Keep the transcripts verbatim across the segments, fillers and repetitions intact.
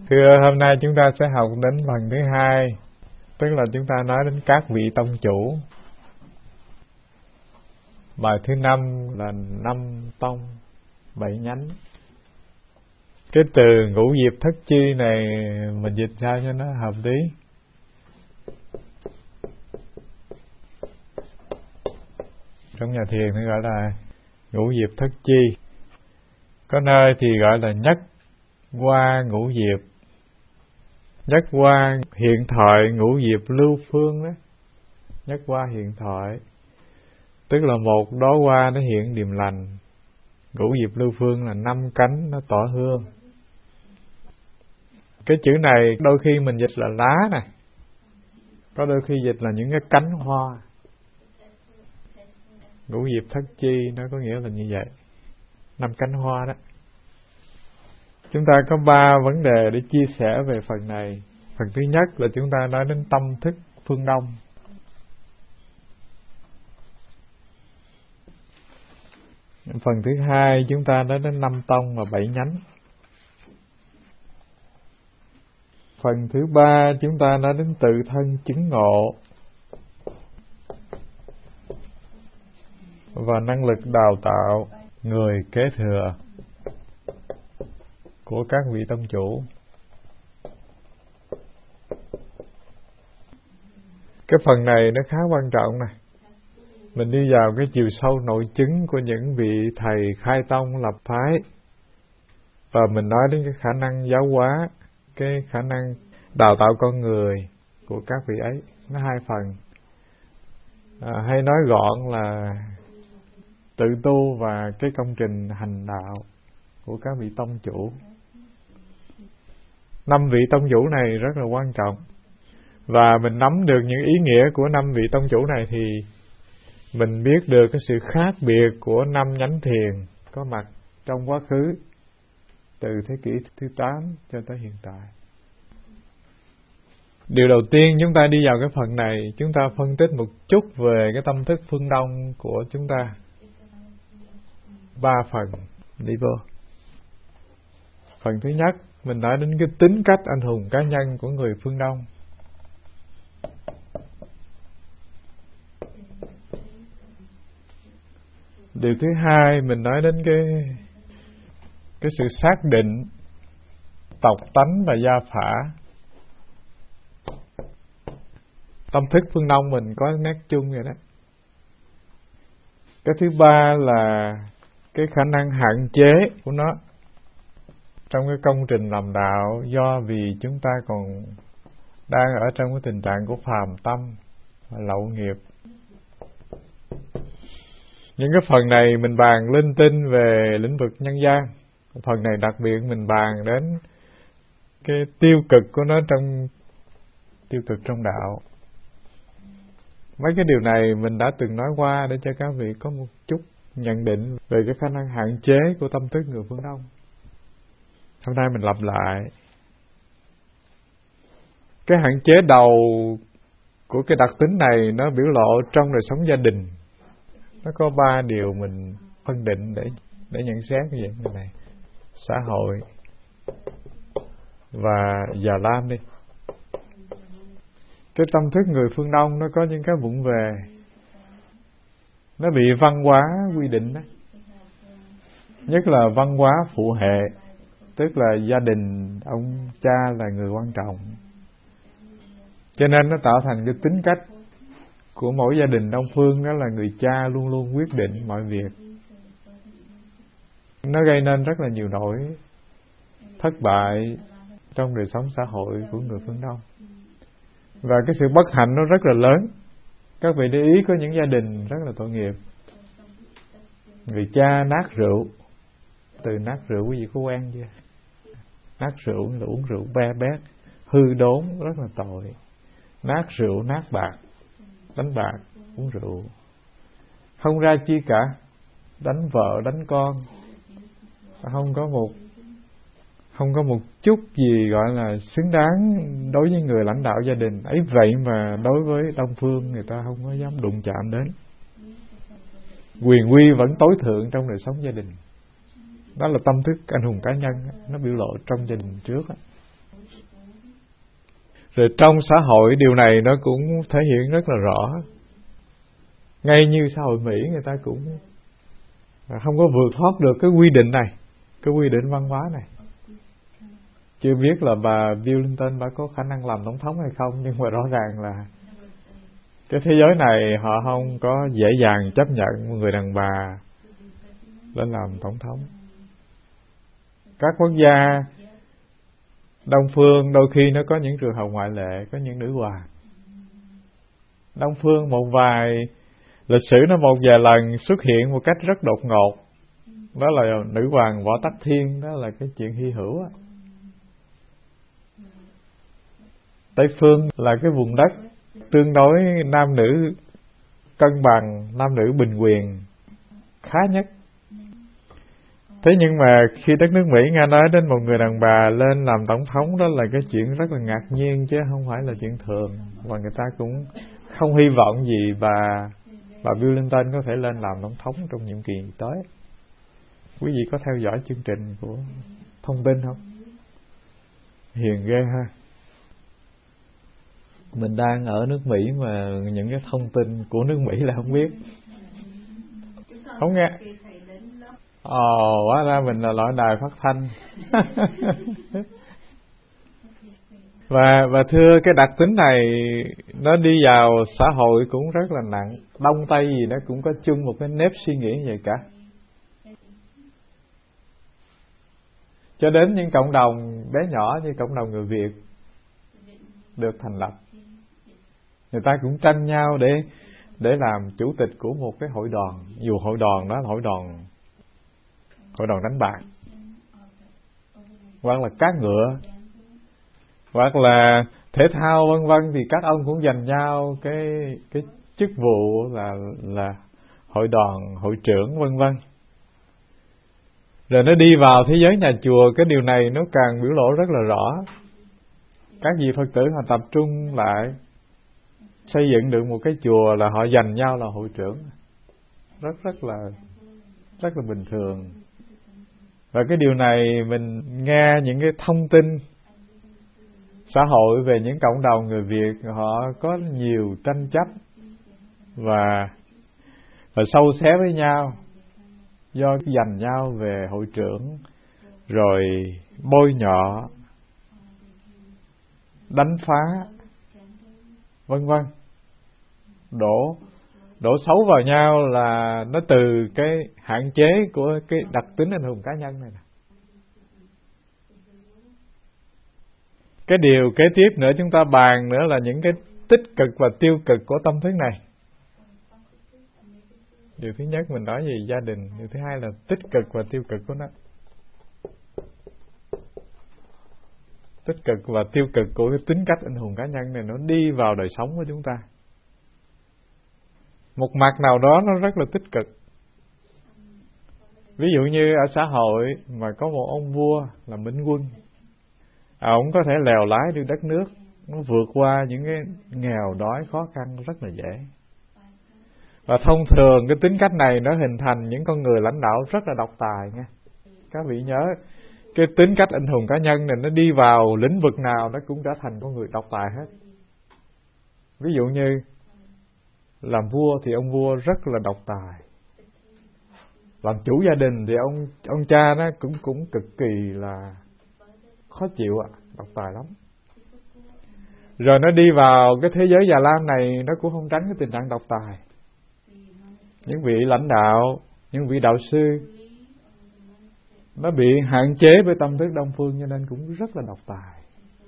Thưa, hôm nay chúng ta sẽ học đến phần thứ hai, tức là chúng ta nói đến các vị tông chủ. Bài thứ năm là năm tông bảy nhánh. Cái từ ngũ diệp thất chi này mình dịch sao cho nó hợp lý? Trong nhà thiền nó gọi là ngũ diệp thất chi. Có nơi thì gọi là nhất hoa ngũ diệp, nhất hoa hiện thoại ngũ diệp lưu phương đó. Nhất hoa hiện thoại tức là một đóa hoa nó hiện điềm lành. Ngũ diệp lưu phương là năm cánh nó tỏ hương. Cái chữ này đôi khi mình dịch là lá này, có đôi khi dịch là những cái cánh hoa. Ngũ diệp thất chi nó có nghĩa là như vậy, năm cánh hoa đó. Chúng ta có ba vấn đề để chia sẻ về phần này. Phần thứ nhất là chúng ta nói đến tâm thức phương Đông. Phần thứ hai chúng ta nói đến năm tông và bảy nhánh. Phần thứ ba chúng ta nói đến tự thân chứng ngộ và năng lực đào tạo người kế thừa của các vị tông chủ. Cái phần này nó khá quan trọng này. Mình đi vào cái chiều sâu nội chứng của những vị thầy khai tông lập phái, và mình nói đến cái khả năng giáo hóa, cái khả năng đào tạo con người của các vị ấy. Nó hai phần, à, hay nói gọn là tự tu và cái công trình hành đạo của các vị tông chủ. Năm vị tông chủ này rất là quan trọng, và mình nắm được những ý nghĩa của năm vị tông chủ này thì mình biết được cái sự khác biệt của năm nhánh thiền có mặt trong quá khứ từ thế kỷ thứ tám cho tới hiện tại. Điều đầu tiên chúng ta đi vào cái phần này, chúng ta phân tích một chút về cái tâm thức phương Đông của chúng ta. Ba phần đi vô. Phần thứ nhất, mình nói đến cái tính cách anh hùng cá nhân của người phương Đông. Điều thứ hai, mình nói đến cái cái sự xác định tộc tánh và gia phả. Tâm thức phương Đông mình có nét chung vậy đó. Cái thứ ba là cái khả năng hạn chế của nó trong cái công trình làm đạo, do vì chúng ta còn đang ở trong cái tình trạng của phàm tâm và lậu nghiệp. Những cái phần này mình bàn linh tinh về lĩnh vực nhân gian. Phần này đặc biệt mình bàn đến cái tiêu cực của nó trong tiêu cực trong đạo. Mấy cái điều này mình đã từng nói qua để cho các vị có một chút nhận định về cái khả năng hạn chế của tâm thức người phương Đông. Hôm nay mình lặp lại. Cái hạn chế đầu của cái đặc tính này nó biểu lộ trong đời sống gia đình. Nó có ba điều mình phân định để để nhận xét như vậy như này: xã hội và già lam đi. Cái tâm thức người phương Đông nó có những cái vụng về, nó bị văn hóa quy định đó. Nhất là văn hóa phụ hệ, tức là gia đình ông cha là người quan trọng, cho nên nó tạo thành cái tính cách của mỗi gia đình Đông phương, đó là người cha luôn luôn quyết định mọi việc. Nó gây nên rất là nhiều nỗi thất bại trong đời sống xã hội của người phương Đông, và cái sự bất hạnh nó rất là lớn. Các vị để ý có những gia đình rất là tội nghiệp. Người cha nát rượu. Từ nát rượu quý vị có quen chưa? Nát rượu là uống rượu be bét, hư đốn, rất là tội. Nát rượu, nát bạc, đánh bạc, uống rượu, không ra chi cả, đánh vợ, đánh con, không có một không có một chút gì gọi là xứng đáng đối với người lãnh đạo gia đình ấy. Vậy mà đối với Đông phương người ta không có dám đụng chạm đến. Quyền uy vẫn tối thượng trong đời sống gia đình. Đó là tâm thức anh hùng cá nhân, nó biểu lộ trong gia đình trước. Rồi trong xã hội điều này nó cũng thể hiện rất là rõ. Ngay như xã hội Mỹ, người ta cũng không có vượt thoát được cái quy định này, cái quy định văn hóa này. Chưa biết là bà Bill Clinton bà có khả năng làm tổng thống hay không, nhưng mà rõ ràng là cái thế giới này họ không có dễ dàng chấp nhận một người đàn bà lên làm tổng thống. Các quốc gia Đông phương đôi khi nó có những trường hợp ngoại lệ, có những nữ hoàng. Đông phương một vài lịch sử nó một vài lần xuất hiện một cách rất đột ngột. Đó là nữ hoàng Võ Tắc Thiên, đó là cái chuyện hy hữu. Tây phương là cái vùng đất tương đối nam nữ cân bằng, nam nữ bình quyền khá nhất. Thế nhưng mà khi đất nước Mỹ nghe nói đến một người đàn bà lên làm tổng thống, đó là cái chuyện rất là ngạc nhiên chứ không phải là chuyện thường. Và người ta cũng không hy vọng gì bà bà Bill Clinton có thể lên làm tổng thống trong nhiệm kỳ tới. Quý vị có theo dõi chương trình của thông tin không? Hiền ghê ha. Mình đang ở nước Mỹ mà những cái thông tin của nước Mỹ là không biết. Không nghe. Ồ, hóa ra mình là loại đài phát thanh. Và và thưa, cái đặc tính này nó đi vào xã hội cũng rất là nặng. Đông Tây gì nó cũng có chung một cái nếp suy nghĩ như vậy cả. Cho đến những cộng đồng bé nhỏ như cộng đồng người Việt được thành lập, người ta cũng tranh nhau để để làm chủ tịch của một cái hội đoàn, dù hội đoàn đó là hội đoàn hội đoàn đánh bạc, hoặc là cát ngựa, hoặc là thể thao vân vân, thì các ông cũng giành nhau cái cái chức vụ là là hội đoàn, hội trưởng vân vân. Rồi nó đi vào thế giới nhà chùa, cái điều này nó càng biểu lộ rất là rõ. Các vị Phật tử họ tập trung lại xây dựng được một cái chùa là họ giành nhau là hội trưởng, rất rất là rất là bình thường. Và cái điều này mình nghe những cái thông tin xã hội về những cộng đồng người Việt, họ có nhiều tranh chấp và và sâu xé với nhau do giành nhau về hội trưởng, rồi bôi nhọ, đánh phá, vân vân, đổ đổ xấu vào nhau, là nó từ cái hạn chế của cái đặc tính anh hùng cá nhân này nè. Cái điều kế tiếp nữa chúng ta bàn nữa là những cái tích cực và tiêu cực của tâm thức này. Điều thứ nhất mình nói về gia đình, điều thứ hai là tích cực và tiêu cực của nó. Tích cực và tiêu cực của cái tính cách anh hùng cá nhân này nó đi vào đời sống của chúng ta. Một mặt nào đó nó rất là tích cực. Ví dụ như ở xã hội mà có một ông vua là Minh Quân, à, ông có thể lèo lái đi đất nước, nó vượt qua những cái nghèo đói khó khăn rất là dễ. Và thông thường cái tính cách này nó hình thành những con người lãnh đạo rất là độc tài nha. Các vị nhớ, cái tính cách anh hùng cá nhân này nó đi vào lĩnh vực nào nó cũng trở thành con người độc tài hết. Ví dụ như làm vua thì ông vua rất là độc tài. Làm chủ gia đình thì ông ông cha nó cũng cũng cực kỳ là khó chịu ạ, à, độc tài lắm. Rồi nó đi vào cái thế giới già lam này, nó cũng không tránh cái tình trạng độc tài. Những vị lãnh đạo, những vị đạo sư nó bị hạn chế với tâm thức Đông phương, cho nên cũng rất là độc tài.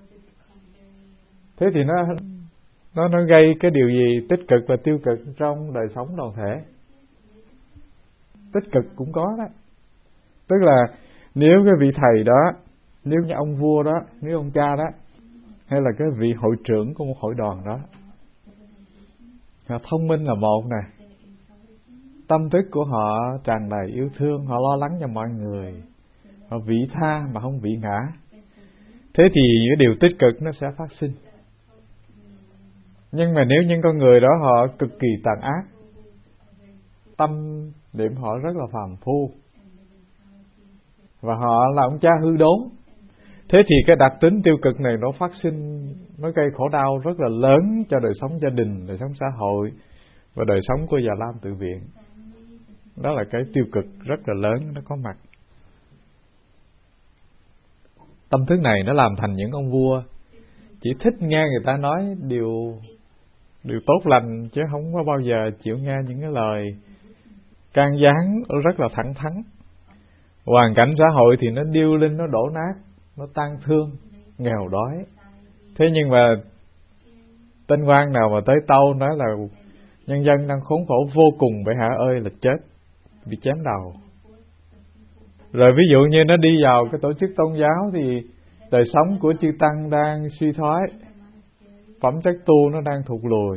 Thế thì nó nó nó gây cái điều gì tích cực và tiêu cực trong đời sống đoàn thể? Tích cực cũng có đó. Tức là nếu cái vị thầy đó, nếu như ông vua đó, nếu ông cha đó, hay là cái vị hội trưởng của một hội đoàn đó, họ thông minh là một nè, tâm thức của họ tràn đầy yêu thương, họ lo lắng cho mọi người, họ vị tha mà không vị ngã. Thế thì những điều tích cực nó sẽ phát sinh. Nhưng mà nếu những con người đó họ cực kỳ tàn ác, tâm điểm họ rất là phàm phu, và họ là ông cha hư đốn, thế thì cái đặc tính tiêu cực này nó phát sinh nó gây khổ đau rất là lớn cho đời sống gia đình, đời sống xã hội và đời sống của Già Lam Tự Viện. Đó là cái tiêu cực rất là lớn nó có mặt. Tâm thức này nó làm thành những ông vua chỉ thích nghe người ta nói điều điều tốt lành, chứ không có bao giờ chịu nghe những cái lời can gián rất là thẳng thắn. Hoàn cảnh xã hội thì nó điêu linh, nó đổ nát, nó tang thương, nghèo đói. Thế nhưng mà tên quan nào mà tới tâu nói là nhân dân đang khốn khổ vô cùng, bệ hạ ơi, là chết, bị chém đầu. Rồi ví dụ như nó đi vào cái tổ chức tôn giáo thì đời sống của chư tăng đang suy thoái, phẩm chất tu nó đang thụt lùi.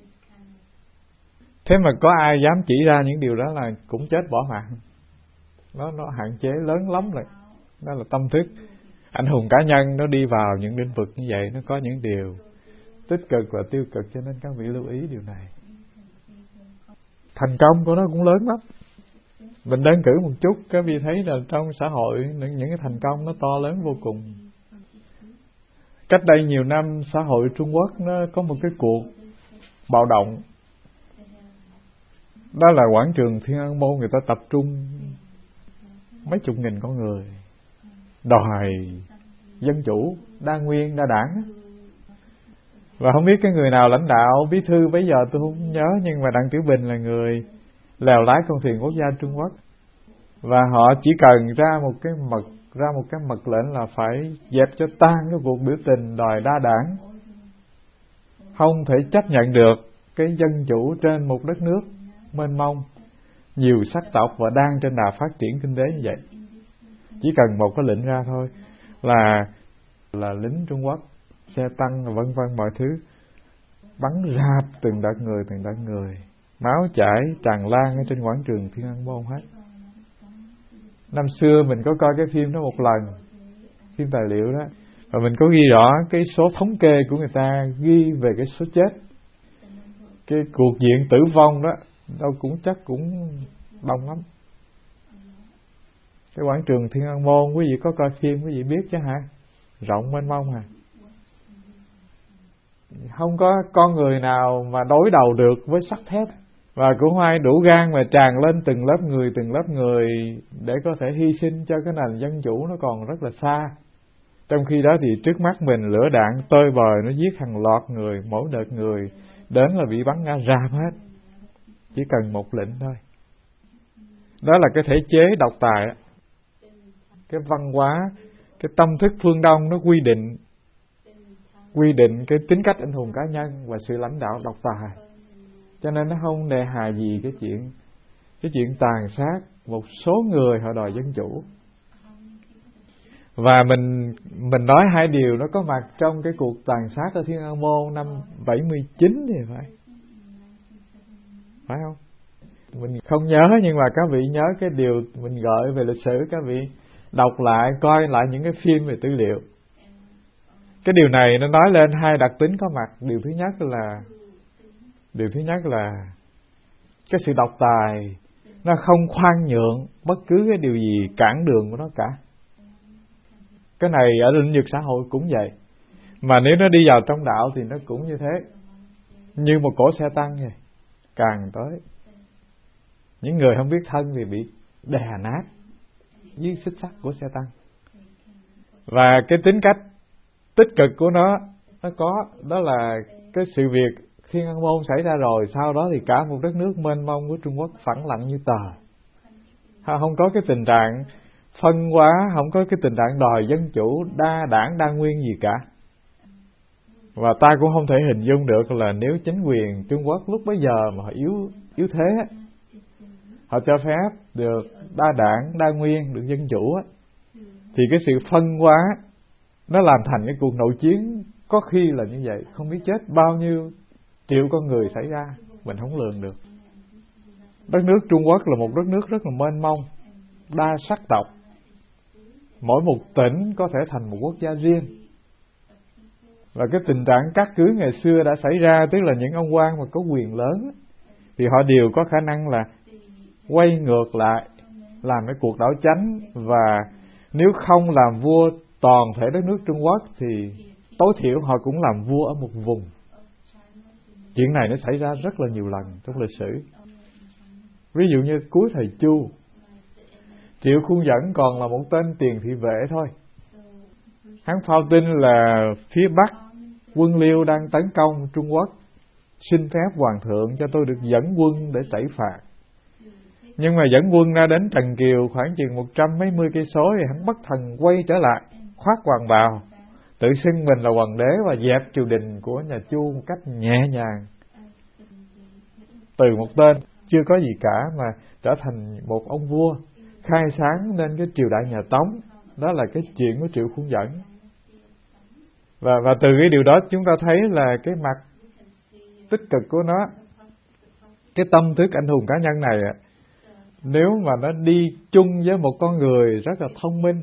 Thế mà có ai dám chỉ ra những điều đó là cũng chết bỏ mạng. Nó nó hạn chế lớn lắm rồi. Đó là tâm thức anh hùng cá nhân nó đi vào những lĩnh vực như vậy, nó có những điều tích cực và tiêu cực, cho nên các vị lưu ý điều này. Thành công của nó cũng lớn lắm. Mình đơn cử một chút, các vị thấy là trong xã hội những cái thành công nó to lớn vô cùng. Cách đây nhiều năm, xã hội Trung Quốc nó có một cái cuộc bạo động. Đó là quảng trường Thiên An Môn, người ta tập trung mấy chục nghìn con người đòi dân chủ, đa nguyên, đa đảng. Và không biết cái người nào lãnh đạo, bí thư bây giờ tôi không nhớ, nhưng mà Đặng Tiểu Bình là người lèo lái con thuyền quốc gia Trung Quốc. Và họ chỉ cần ra một cái mật ra một cái mật lệnh là phải dẹp cho tan cái cuộc biểu tình đòi đa đảng. Không thể chấp nhận được cái dân chủ trên một đất nước mênh mông, nhiều sắc tộc và đang trên đà phát triển kinh tế như vậy. Chỉ cần một cái lệnh ra thôi là là lính Trung Quốc, xe tăng vân vân mọi thứ bắn rạp từng đợt người từng đợt người, máu chảy tràn lan ở trên quảng trường Thiên An Môn hết. Năm xưa mình có coi cái phim đó một lần, phim tài liệu đó, và mình có ghi rõ cái số thống kê của người ta ghi về cái số chết, cái cuộc diện tử vong đó, đâu cũng chắc cũng đông lắm. Cái quảng trường Thiên An Môn, quý vị có coi phim quý vị biết chứ hả? Rộng mênh mông à. Không có con người nào mà đối đầu được với sắt thép, và cũng không ai đủ gan mà tràn lên từng lớp người từng lớp người để có thể hy sinh cho cái nền dân chủ nó còn rất là xa. Trong khi đó thì trước mắt mình lửa đạn tơi bời, nó giết hàng loạt người, mỗi đợt người đến là bị bắn ngã rạp hết. Chỉ cần một lệnh thôi. Đó là cái thể chế độc tài, cái văn hóa, cái tâm thức phương Đông nó quy định quy định cái tính cách anh hùng cá nhân và sự lãnh đạo độc tài. Cho nên nó không nề hà gì cái chuyện cái chuyện tàn sát một số người họ đòi dân chủ. Và mình mình nói hai điều nó có mặt trong cái cuộc tàn sát ở Thiên An Môn năm bảy mươi chín thì phải. Phải không? Mình không nhớ, nhưng mà các vị nhớ cái điều mình gợi về lịch sử, các vị đọc lại, coi lại những cái phim về tư liệu. Cái điều này nó nói lên hai đặc tính có mặt. Điều thứ nhất là Điều thứ nhất là cái sự độc tài nó không khoan nhượng bất cứ cái điều gì cản đường của nó cả. Cái này ở lĩnh vực xã hội cũng vậy. Mà nếu nó đi vào trong đạo thì nó cũng như thế. Như một cỗ xe tăng vậy, càng tới những người không biết thân thì bị đè nát dưới xích sắt của xe tăng. Và cái tính cách tích cực của nó nó có, đó là cái sự việc Thiên An Môn xảy ra rồi, sau đó thì cả một đất nước mênh mông của Trung Quốc phẳng lặng như tờ. Không có cái tình trạng phân hóa, không có cái tình trạng đòi dân chủ, đa đảng, đa nguyên gì cả. Và ta cũng không thể hình dung được là nếu chính quyền Trung Quốc lúc bấy giờ mà họ yếu yếu thế, họ cho phép được đa đảng, đa nguyên, được dân chủ, thì cái sự phân hóa nó làm thành cái cuộc nội chiến có khi là như vậy, không biết chết bao nhiêu triệu con người xảy ra, mình không lường được. Đất nước Trung Quốc là một đất nước rất là mênh mông, đa sắc tộc, mỗi một tỉnh có thể thành một quốc gia riêng. Và cái tình trạng cát cứ ngày xưa đã xảy ra, tức là những ông quan mà có quyền lớn thì họ đều có khả năng là quay ngược lại, làm cái cuộc đảo chánh, và nếu không làm vua toàn thể đất nước Trung Quốc thì tối thiểu họ cũng làm vua ở một vùng. Chuyện này nó xảy ra rất là nhiều lần trong lịch sử. Ví dụ như cuối thời Chu, Triệu Khuông Dẫn còn là một tên tiền thị vệ thôi. Hắn phao tin là phía Bắc quân Liêu đang tấn công Trung Quốc, xin phép hoàng thượng cho tôi được dẫn quân để tẩy phạt. Nhưng mà dẫn quân ra đến Trần Kiều khoảng chừng một trăm mấy mươi cây số thì hắn bất thần quay trở lại, khoác hoàng bào, tự xưng mình là hoàng đế và dẹp triều đình của nhà Chu một cách nhẹ nhàng. Từ một tên chưa có gì cả mà trở thành một ông vua, khai sáng nên cái triều đại nhà Tống. Đó là cái chuyện của Triệu Khuông Dẫn. Và, và từ cái điều đó chúng ta thấy là cái mặt tích cực của nó, cái tâm thức anh hùng cá nhân này, nếu mà nó đi chung với một con người rất là thông minh,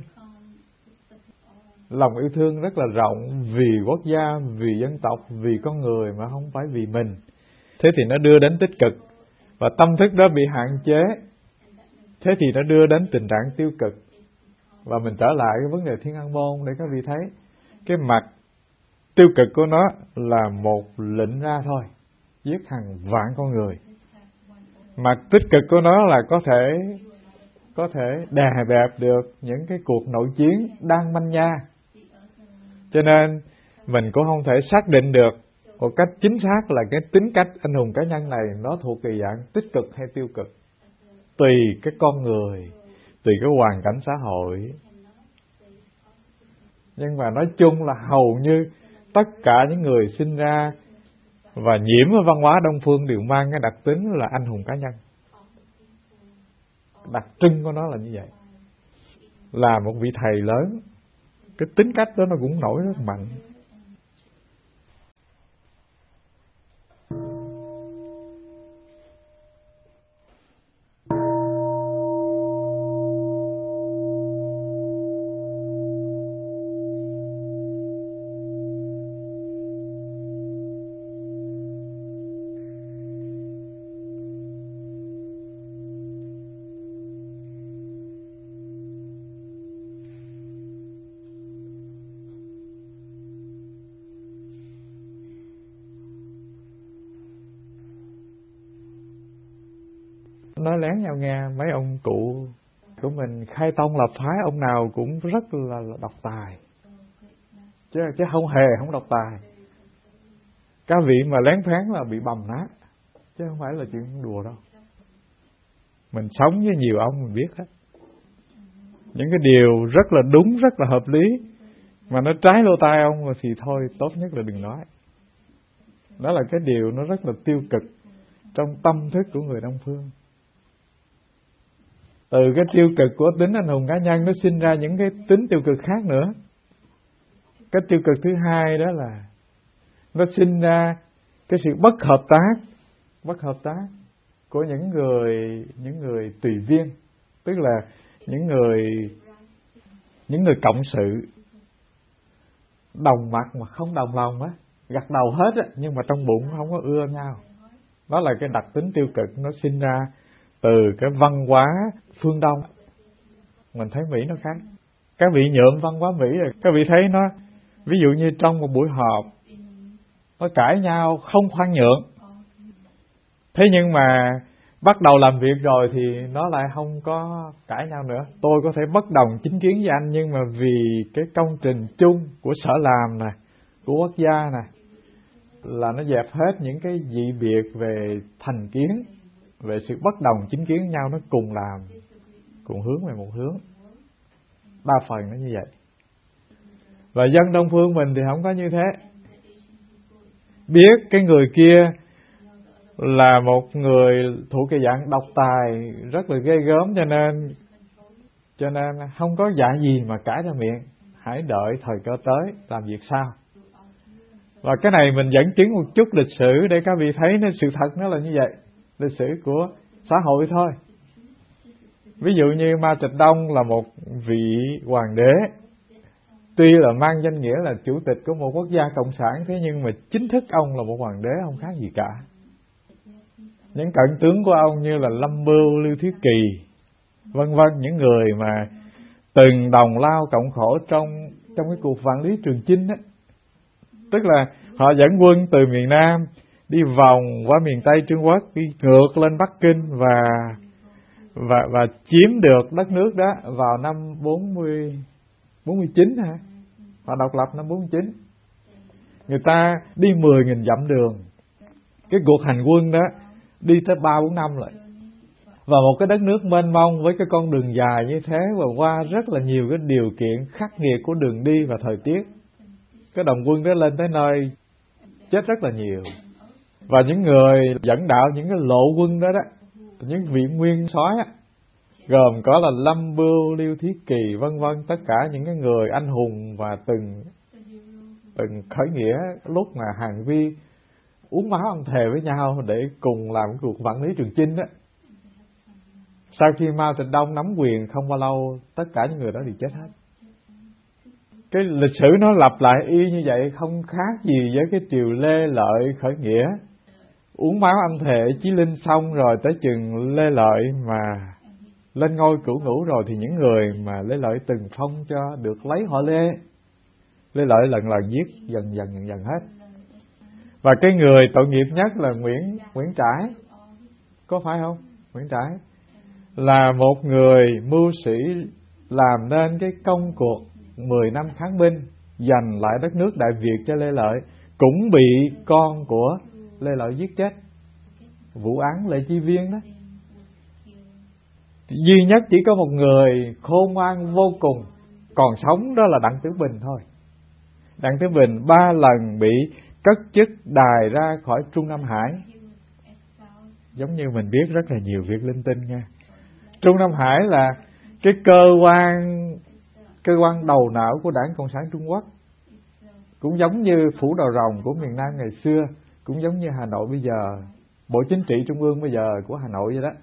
lòng yêu thương rất là rộng vì quốc gia, vì dân tộc, vì con người mà không phải vì mình, thế thì nó đưa đến tích cực. Và tâm thức đó bị hạn chế, thế thì nó đưa đến tình trạng tiêu cực. Và mình trở lại cái vấn đề Thiên An Môn để các vị thấy cái mặt tiêu cực của nó là một lệnh ra thôi, giết hàng vạn con người. Mặt tích cực của nó là có thể có thể đè bẹp được những cái cuộc nội chiến đang manh nha. Cho nên mình cũng không thể xác định được một cách chính xác là cái tính cách anh hùng cá nhân này nó thuộc về dạng tích cực hay tiêu cực. Tùy cái con người, tùy cái hoàn cảnh xã hội. Nhưng mà nói chung là hầu như tất cả những người sinh ra và nhiễm với văn hóa Đông phương đều mang cái đặc tính là anh hùng cá nhân. Đặc trưng của nó là như vậy. Là một vị thầy lớn, cái tính cách đó nó cũng nổi rất mạnh. Nói lén nhau nghe, mấy ông cụ của mình khai tông lập phái, ông nào cũng rất là, là độc tài, chứ chứ không hề không độc tài. Các vị mà lén phén là bị bầm nát, chứ không phải là chuyện đùa đâu. Mình sống với nhiều ông mình biết hết, những cái điều rất là đúng, rất là hợp lý mà nó trái lỗ tai ông thì thôi tốt nhất là đừng nói. Đó là cái điều nó rất là tiêu cực trong tâm thức của người Đông phương. Từ cái tiêu cực của tính anh hùng cá nhân nó sinh ra những cái tính tiêu cực khác nữa. Cái tiêu cực thứ hai đó là nó sinh ra cái sự bất hợp tác, bất hợp tác của những người những người tùy viên, tức là những người những người cộng sự đồng mặt mà không đồng lòng á, gật đầu hết á, nhưng mà trong bụng không có ưa nhau. Đó là cái đặc tính tiêu cực nó sinh ra từ cái văn hóa phương Đông. Mình thấy Mỹ nó khác. Các vị nhuộm văn hóa Mỹ rồi, các vị thấy nó, ví dụ như trong một buổi họp nó cãi nhau không khoan nhượng, thế nhưng mà bắt đầu làm việc rồi thì nó lại không có cãi nhau nữa. Tôi có thể bất đồng chính kiến với anh, nhưng mà vì cái công trình chung của sở làm nè, của quốc gia nè, là nó dẹp hết những cái dị biệt về thành kiến, về sự bất đồng chính kiến với nhau, nó cùng làm, cùng hướng về một hướng. Đa phần nó như vậy. Và dân Đông phương mình thì không có như thế. Biết cái người kia là một người thuộc cái dạng độc tài rất là ghê gớm, cho nên cho nên không có dạ gì mà cãi ra miệng, hãy đợi thời cơ tới làm việc sau. Và cái này mình dẫn chứng một chút lịch sử để các vị thấy nó sự thật nó là như vậy, lịch sử của xã hội thôi. Ví dụ như Mao Trạch Đông là một vị hoàng đế, tuy là mang danh nghĩa là chủ tịch của một quốc gia cộng sản, thế nhưng mà chính thức ông là một hoàng đế không khác gì cả. Những cận tướng của ông như là Lâm Bưu, Lưu Thiếu Kỳ, vân vân, những người mà từng đồng lao cộng khổ trong trong cái cuộc vạn lý Trường Chinh á, Tức là họ dẫn quân từ miền Nam đi vòng qua miền Tây Trung Quốc, đi ngược lên Bắc Kinh và và và chiếm được đất nước đó vào năm bốn mươi, bốn mươi chín hả? Họ độc lập năm bốn mươi chín. Người ta đi mười nghìn dặm đường. Cái cuộc hành quân đó đi tới ba bốn năm rồi. Và một cái đất nước mênh mông với cái con đường dài như thế và qua rất là nhiều cái điều kiện khắc nghiệt của đường đi và thời tiết. Cái đồng quân đó lên tới nơi chết rất là nhiều. Và những người dẫn đạo những cái lộ quân đó đó, những vị nguyên soái á, gồm có là Lâm Bưu, Liêu Thiết Kỳ vân vân, tất cả những cái người anh hùng và từng từng khởi nghĩa lúc mà Hàn Vi uống máu ăn thề với nhau để cùng làm cái cuộc vạn lý Trường Chinh đó. Sau khi Mao Trạch Đông nắm quyền không bao lâu, tất cả những người đó đều chết hết. Cái lịch sử nó lặp lại y như vậy, không khác gì với cái triều Lê Lợi khởi nghĩa. Uống máu ăn thề Chí Linh xong rồi tới chừng Lê Lợi mà lên ngôi cửu ngũ rồi thì những người mà Lê Lợi từng phong cho được lấy họ Lê. Lê Lợi lần lần giết dần dần dần dần hết. Và cái người tội nghiệp nhất là Nguyễn Nguyễn Trãi. Có phải không? Nguyễn Trãi là một người mưu sĩ làm nên cái công cuộc mười năm kháng binh, giành lại đất nước Đại Việt cho Lê Lợi, cũng bị con của Lê Lợi giết chết. Vụ án Lê Chi Viên đó. Duy nhất chỉ có một người khôn ngoan vô cùng còn sống, đó là Đặng Tử Bình thôi. Đặng Tử Bình ba lần bị cất chức đài ra khỏi Trung Nam Hải. Giống như mình biết rất là nhiều việc linh tinh nha. Trung Nam Hải là cái cơ quan cơ quan đầu não của Đảng Cộng sản Trung Quốc, cũng giống như Phủ Đầu Rồng của miền Nam ngày xưa, cũng giống như Hà Nội bây giờ, Bộ Chính trị Trung ương bây giờ của Hà Nội vậy đó.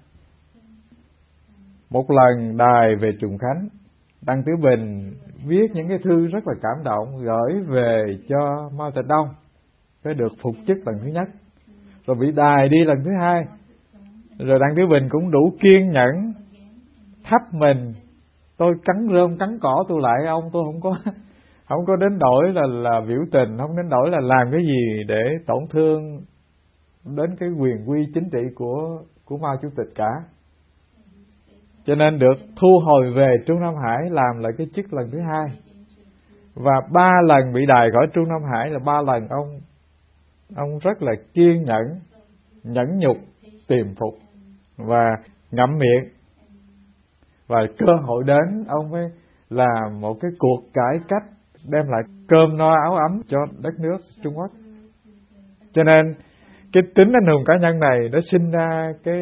Một lần đài về Trùng Khánh, Đặng Tử Bình viết những cái thư rất là cảm động gửi về cho Mao Trạch Đông để được phục chức lần thứ nhất, rồi bị đài đi lần thứ hai. Rồi Đặng Tử Bình cũng đủ kiên nhẫn thắp mình, tôi cắn rơm cắn cỏ tôi lại ông, tôi không có không có đến đổi là là biểu tình, không đến đổi là làm cái gì để tổn thương đến cái quyền quy chính trị của của Mao Chủ tịch cả. Cho nên được thu hồi về Trung Nam Hải làm lại cái chức lần thứ hai. Và ba lần bị đày khỏi Trung Nam Hải là ba lần ông ông rất là kiên nhẫn, nhẫn nhục, tìm phục và ngậm miệng. Và cơ hội đến ông mới làm một cái cuộc cải cách đem lại cơm no áo ấm cho đất nước Trung Quốc. Cho nên cái tính anh hùng cá nhân này nó sinh ra cái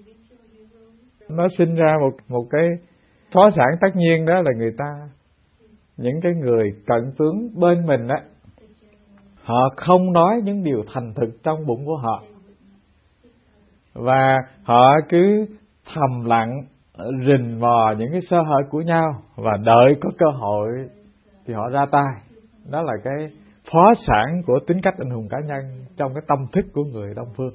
nó sinh ra một một cái phó sản tất nhiên, đó là người ta, những cái người cận tướng bên mình á, họ không nói những điều thành thực trong bụng của họ, và họ cứ thầm lặng rình mò những cái sơ hở của nhau và đợi có cơ hội thì họ ra tay. Đó là cái phó sản của tính cách anh hùng cá nhân trong cái tâm thức của người Đông phương.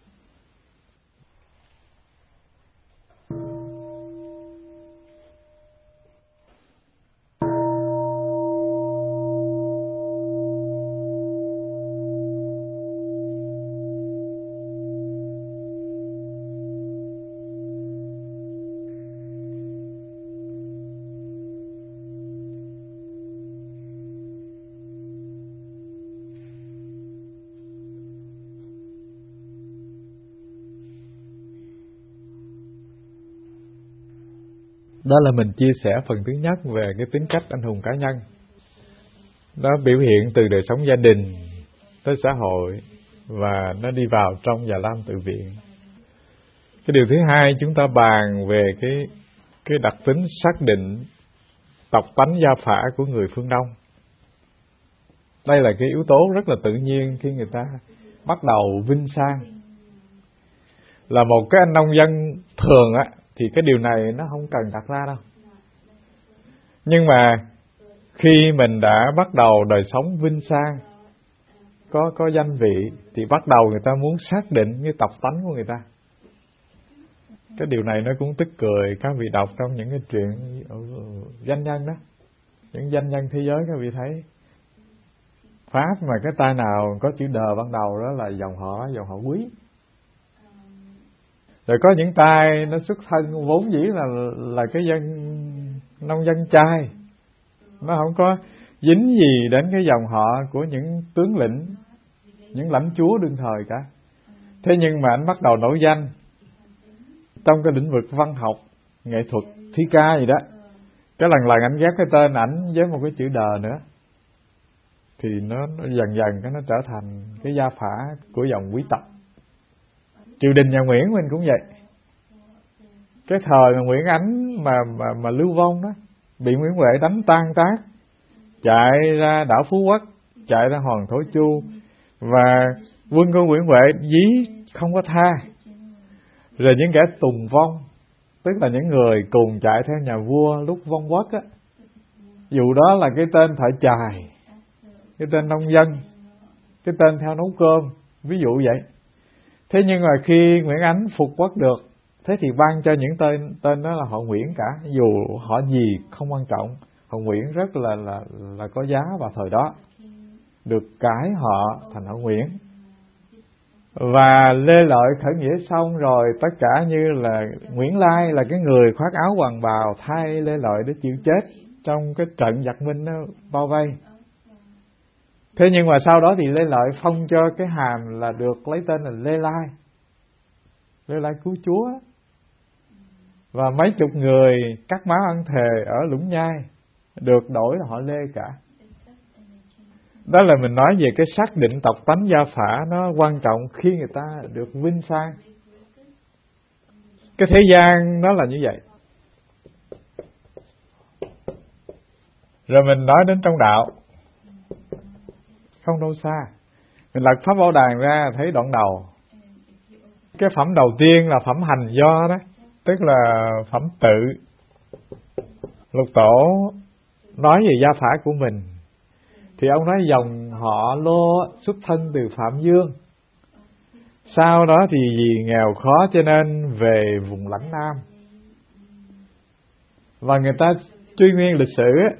Đó là mình chia sẻ phần thứ nhất về cái tính cách anh hùng cá nhân. Nó biểu hiện từ đời sống gia đình tới xã hội và nó đi vào trong Già Lam Tự Viện. Cái điều thứ hai, chúng ta bàn về cái cái đặc tính xác định tộc tánh gia phả của người phương Đông. Đây là cái yếu tố rất là tự nhiên khi người ta bắt đầu vinh sang. Là một cái anh nông dân thường á, thì cái điều này nó không cần đặt ra đâu. Nhưng mà khi mình đã bắt đầu đời sống vinh sang, có có danh vị, thì bắt đầu người ta muốn xác định cái tộc tánh của người ta. Cái điều này nó cũng tức cười các vị đọc trong những cái chuyện danh nhân đó, những danh nhân thế giới các vị thấy Pháp mà cái tay nào có chữ đờ ban đầu đó là dòng họ dòng họ Quý. Rồi có những tay nó xuất thân vốn dĩ là là cái dân nông dân trai, nó không có dính gì đến cái dòng họ của những tướng lĩnh, những lãnh chúa đương thời cả. Thế nhưng mà anh bắt đầu nổi danh trong cái lĩnh vực văn học, nghệ thuật, thi ca gì đó. Cái lần lần anh ghép cái tên ảnh với một cái chữ đờ nữa, thì nó, nó dần dần cái nó trở thành cái gia phả của dòng quý tộc. Triều đình nhà Nguyễn mình cũng vậy. Cái thời mà Nguyễn Ánh mà mà mà lưu vong đó, bị Nguyễn Huệ đánh tan tác, chạy ra đảo Phú Quốc, chạy ra hòn Thổ Chu, và quân của Nguyễn Huệ dí không có tha. Rồi những kẻ tùng vong, tức là những người cùng chạy theo nhà vua lúc vong quốc á, dù đó là cái tên thợ chài, cái tên nông dân, cái tên theo nấu cơm, ví dụ vậy. Thế nhưng mà khi Nguyễn Ánh phục quốc được, thế thì ban cho những tên tên đó là họ Nguyễn cả, dù họ gì không quan trọng, họ Nguyễn rất là là là có giá vào thời đó, được cải họ thành họ Nguyễn. Và Lê Lợi khởi nghĩa xong rồi, tất cả như là Nguyễn Lai là cái người khoác áo hoàng bào thay Lê Lợi để chịu chết trong cái trận giặc Minh nó bao vây. Thế nhưng mà sau đó thì Lê Lợi phong cho cái hàm là được lấy tên là Lê Lai, Lê Lai cứu Chúa. Và mấy chục người cắt máu ăn thề ở Lũng Nhai được đổi là họ Lê cả. Đó là mình nói về cái xác định tộc tánh gia phả nó quan trọng khi người ta được vinh sang. Cái thế gian nó là như vậy. Rồi mình nói đến trong đạo, không đâu xa. Mình lật Pháp Bảo Đàn ra thấy đoạn đầu. Cái phẩm đầu tiên là phẩm hành do đó, tức là phẩm tự. Lục Tổ nói về gia phả của mình, thì ông nói dòng họ Lô xuất thân từ Phạm Dương. Sau đó thì vì nghèo khó cho nên về vùng lãnh Nam. Và người ta truy nguyên lịch sử á,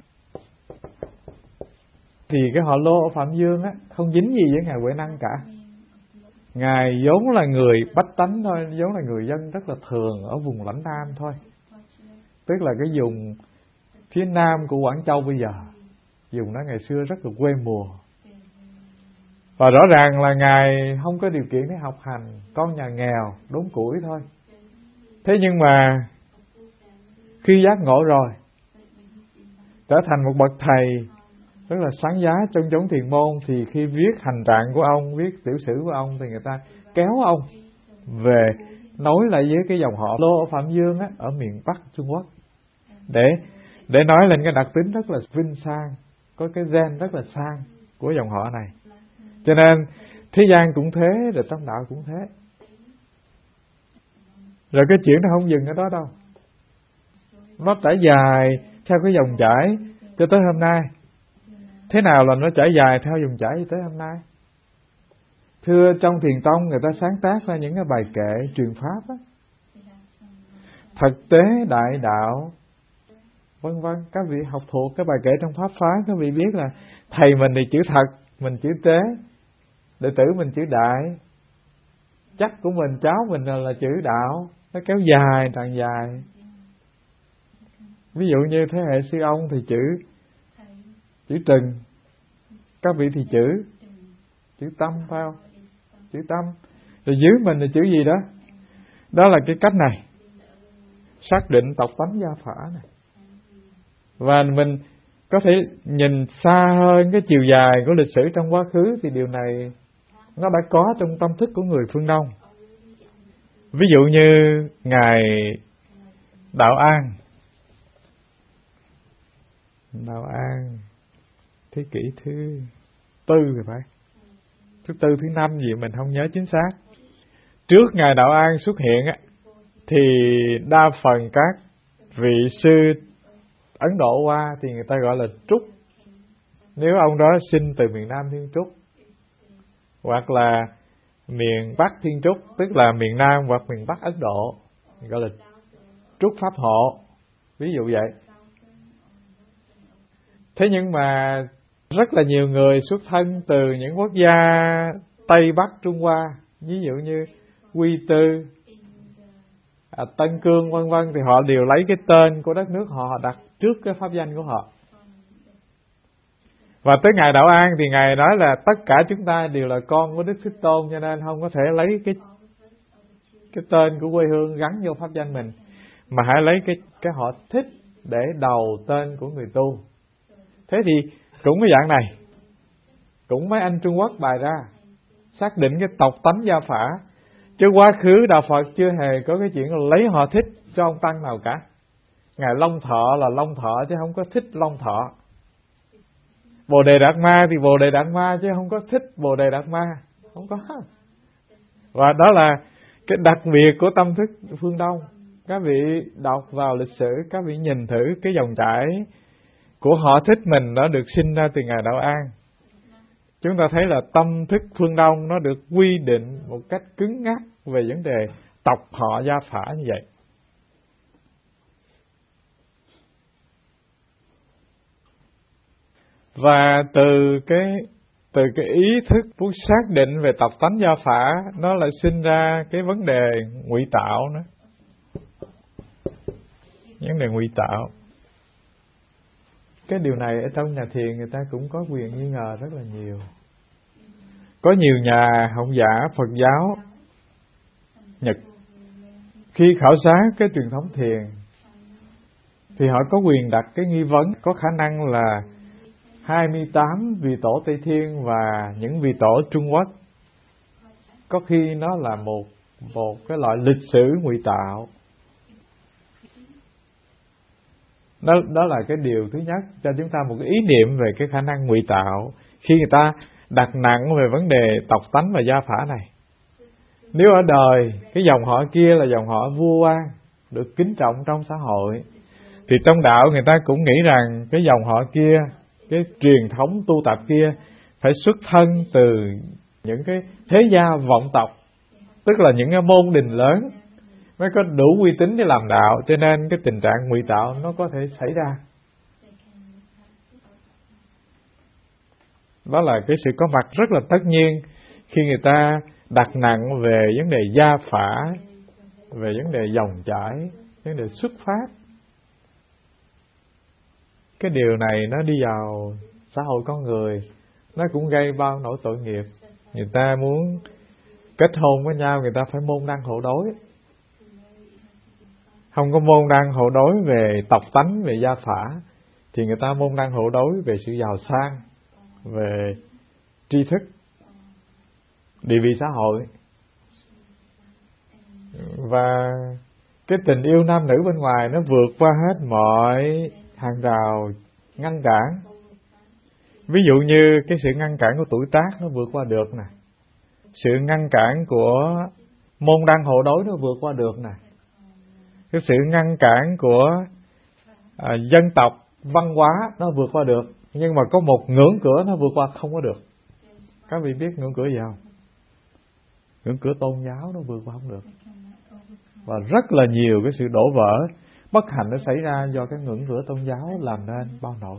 thì cái họ Lô ở Phạm Dương á không dính gì với Ngài Huệ Năng cả. Ngài vốn là người bách tánh thôi, vốn là người dân rất là thường ở vùng lãnh Nam thôi. Tức là cái vùng phía nam của Quảng Châu bây giờ. Vùng đó ngày xưa rất là quê mùa. Và rõ ràng là Ngài không có điều kiện để học hành, con nhà nghèo, đốn củi thôi. Thế nhưng mà khi giác ngộ rồi, trở thành một bậc thầy rất là sáng giá trong chốn thiền môn, thì khi viết hành trạng của ông, viết tiểu sử của ông, thì người ta kéo ông về nối lại với cái dòng họ Lô ở Phạm Dương á, ở miền Bắc Trung Quốc, để để nói lên cái đặc tính rất là vinh sang, có cái gen rất là sang của dòng họ này. Cho nên thế gian cũng thế, rồi trong đạo cũng thế. Rồi cái chuyện nó không dừng ở đó đâu, nó trải dài theo cái dòng chảy cho tới hôm nay. Thế nào là nó trải dài theo dòng chảy tới hôm nay? Thưa, trong Thiền Tông người ta sáng tác ra những cái bài kệ truyền pháp á, thực tế đại đạo, vân vân. Các vị học thuộc cái bài kệ trong pháp phái, các vị biết là thầy mình thì chữ thật, mình chữ tế, đệ tử mình chữ đại, chắc của mình, cháu mình là, là chữ đạo. Nó kéo dài, tràn dài. Ví dụ như thế hệ sư ông thì chữ chữ Trừng, các vị thì chữ chữ Tâm, phải không? Chữ Tâm. Rồi dưới mình là chữ gì đó? Đó là cái cách này, xác định tộc tánh gia phả này. Và mình có thể nhìn xa hơn cái chiều dài của lịch sử trong quá khứ, thì điều này nó đã có trong tâm thức của người phương Đông. Ví dụ như Ngài Đạo An, Đạo An thế kỷ thứ tư rồi phải, thứ tư thứ năm gì mình không nhớ chính xác. Trước Ngài Đạo An xuất hiện á, thì đa phần các vị sư Ấn Độ qua thì người ta gọi là Trúc, nếu ông đó sinh từ miền Nam Thiên Trúc, hoặc là miền Bắc Thiên Trúc, tức là miền Nam hoặc miền Bắc Ấn Độ, gọi là Trúc Pháp Hộ, ví dụ vậy. Thế nhưng mà Rất là nhiều người xuất thân từ những quốc gia Tây Bắc Trung Hoa, ví dụ như Quy Tư, à, Tân Cương vân vân, thì họ đều lấy cái tên của đất nước họ đặt trước cái pháp danh của họ. Và tới Ngài Đạo An thì Ngài nói là tất cả chúng ta đều là con của Đức Thế Tôn, cho nên không có thể lấy cái cái tên của quê hương gắn vô pháp danh mình, mà hãy lấy cái cái họ thích để đầu tên của người tu. Thế thì cũng cái dạng này, cũng mấy anh Trung Quốc bài ra xác định cái tộc tánh gia phả, chứ quá khứ Đạo Phật chưa hề có cái chuyện là lấy họ thích cho ông tăng nào cả. Ngài Long Thọ là Long Thọ chứ không có thích Long Thọ. Bồ Đề Đạt Ma thì Bồ Đề Đạt Ma chứ không có thích Bồ Đề Đạt Ma, không có. Và đó là cái đặc biệt của tâm thức phương Đông. Các vị đọc vào lịch sử, các vị nhìn thử cái dòng chảy của họ thích mình nó được sinh ra từ Ngài Đạo An. Chúng ta thấy là tâm thức phương Đông nó được quy định một cách cứng ngắc về vấn đề tộc họ gia phả như vậy. Và từ cái từ cái ý thức muốn xác định về tộc tánh gia phả, nó lại sinh ra cái vấn đề ngụy tạo nữa. Vấn đề ngụy tạo. Cái điều này ở trong nhà thiền người ta cũng có quyền nghi ngờ rất là nhiều. Có nhiều nhà học giả Phật giáo Nhật khi khảo sát cái truyền thống thiền thì họ có quyền đặt cái nghi vấn có khả năng là hai mươi tám vị tổ Tây Thiên và những vị tổ Trung Quốc có khi nó là một một cái loại lịch sử ngụy tạo. Đó, đó là cái điều thứ nhất cho chúng ta một cái ý niệm về cái khả năng ngụy tạo khi người ta đặt nặng về vấn đề tộc tánh và gia phả này. Nếu ở đời cái dòng họ kia là dòng họ vua quan được kính trọng trong xã hội, thì trong đạo người ta cũng nghĩ rằng cái dòng họ kia, cái truyền thống tu tập kia phải xuất thân từ những cái thế gia vọng tộc, tức là những cái môn đình lớn mới có đủ uy tín để làm đạo, cho nên cái tình trạng ngụy tạo nó có thể xảy ra. Đó là cái sự có mặt rất là tất nhiên khi người ta đặt nặng về vấn đề gia phả, về vấn đề dòng chảy, vấn đề xuất phát. Cái điều này nó đi vào xã hội con người, nó cũng gây bao nỗi tội nghiệp. Người ta muốn kết hôn với nhau, người ta phải môn đăng hộ đối. Không có môn đăng hộ đối về tộc tánh, về gia phả, thì người ta môn đăng hộ đối về sự giàu sang, về tri thức, địa vị xã hội. Và cái tình yêu nam nữ bên ngoài nó vượt qua hết mọi hàng rào ngăn cản. Ví dụ như cái sự ngăn cản của tuổi tác nó vượt qua được nè, sự ngăn cản của môn đăng hộ đối nó vượt qua được nè, cái sự ngăn cản của à, dân tộc, văn hóa nó vượt qua được. Nhưng mà có một ngưỡng cửa nó vượt qua không có được. Các vị biết ngưỡng cửa gì không? Ngưỡng cửa tôn giáo nó vượt qua không được. Và rất là nhiều cái sự đổ vỡ, bất hạnh nó xảy ra do cái ngưỡng cửa tôn giáo làm nên bao nỗi.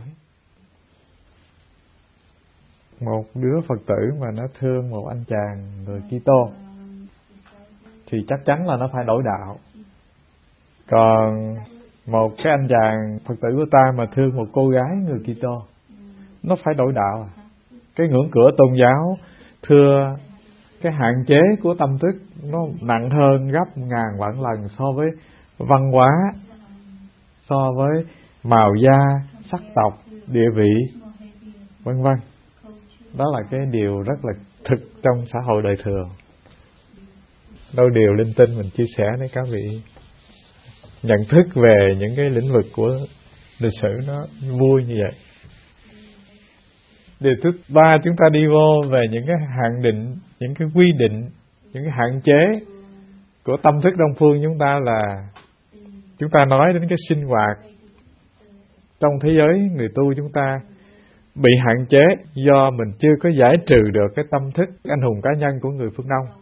Một đứa Phật tử mà nó thương một anh chàng người Kitô thì chắc chắn là nó phải đổi đạo. Còn một cái anh chàng Phật tử của ta mà thương một cô gái người Kitô, nó phải đổi đạo. Cái ngưỡng cửa tôn giáo, thưa, cái hạn chế của tâm thức nó nặng hơn gấp ngàn vạn lần so với văn hóa, so với màu da, sắc tộc, địa vị, vân vân. Đó là cái điều rất là thực trong xã hội đời thường. Đôi điều linh tinh mình chia sẻ với các vị nhận thức về những cái lĩnh vực của lịch sử nó vui như vậy. Điều thứ ba chúng ta đi vô về những cái hạn định, những cái quy định, những cái hạn chế của tâm thức Đông phương chúng ta là chúng ta nói đến cái sinh hoạt trong thế giới người tu chúng ta bị hạn chế do mình chưa có giải trừ được cái tâm thức anh hùng cá nhân của người phương Đông.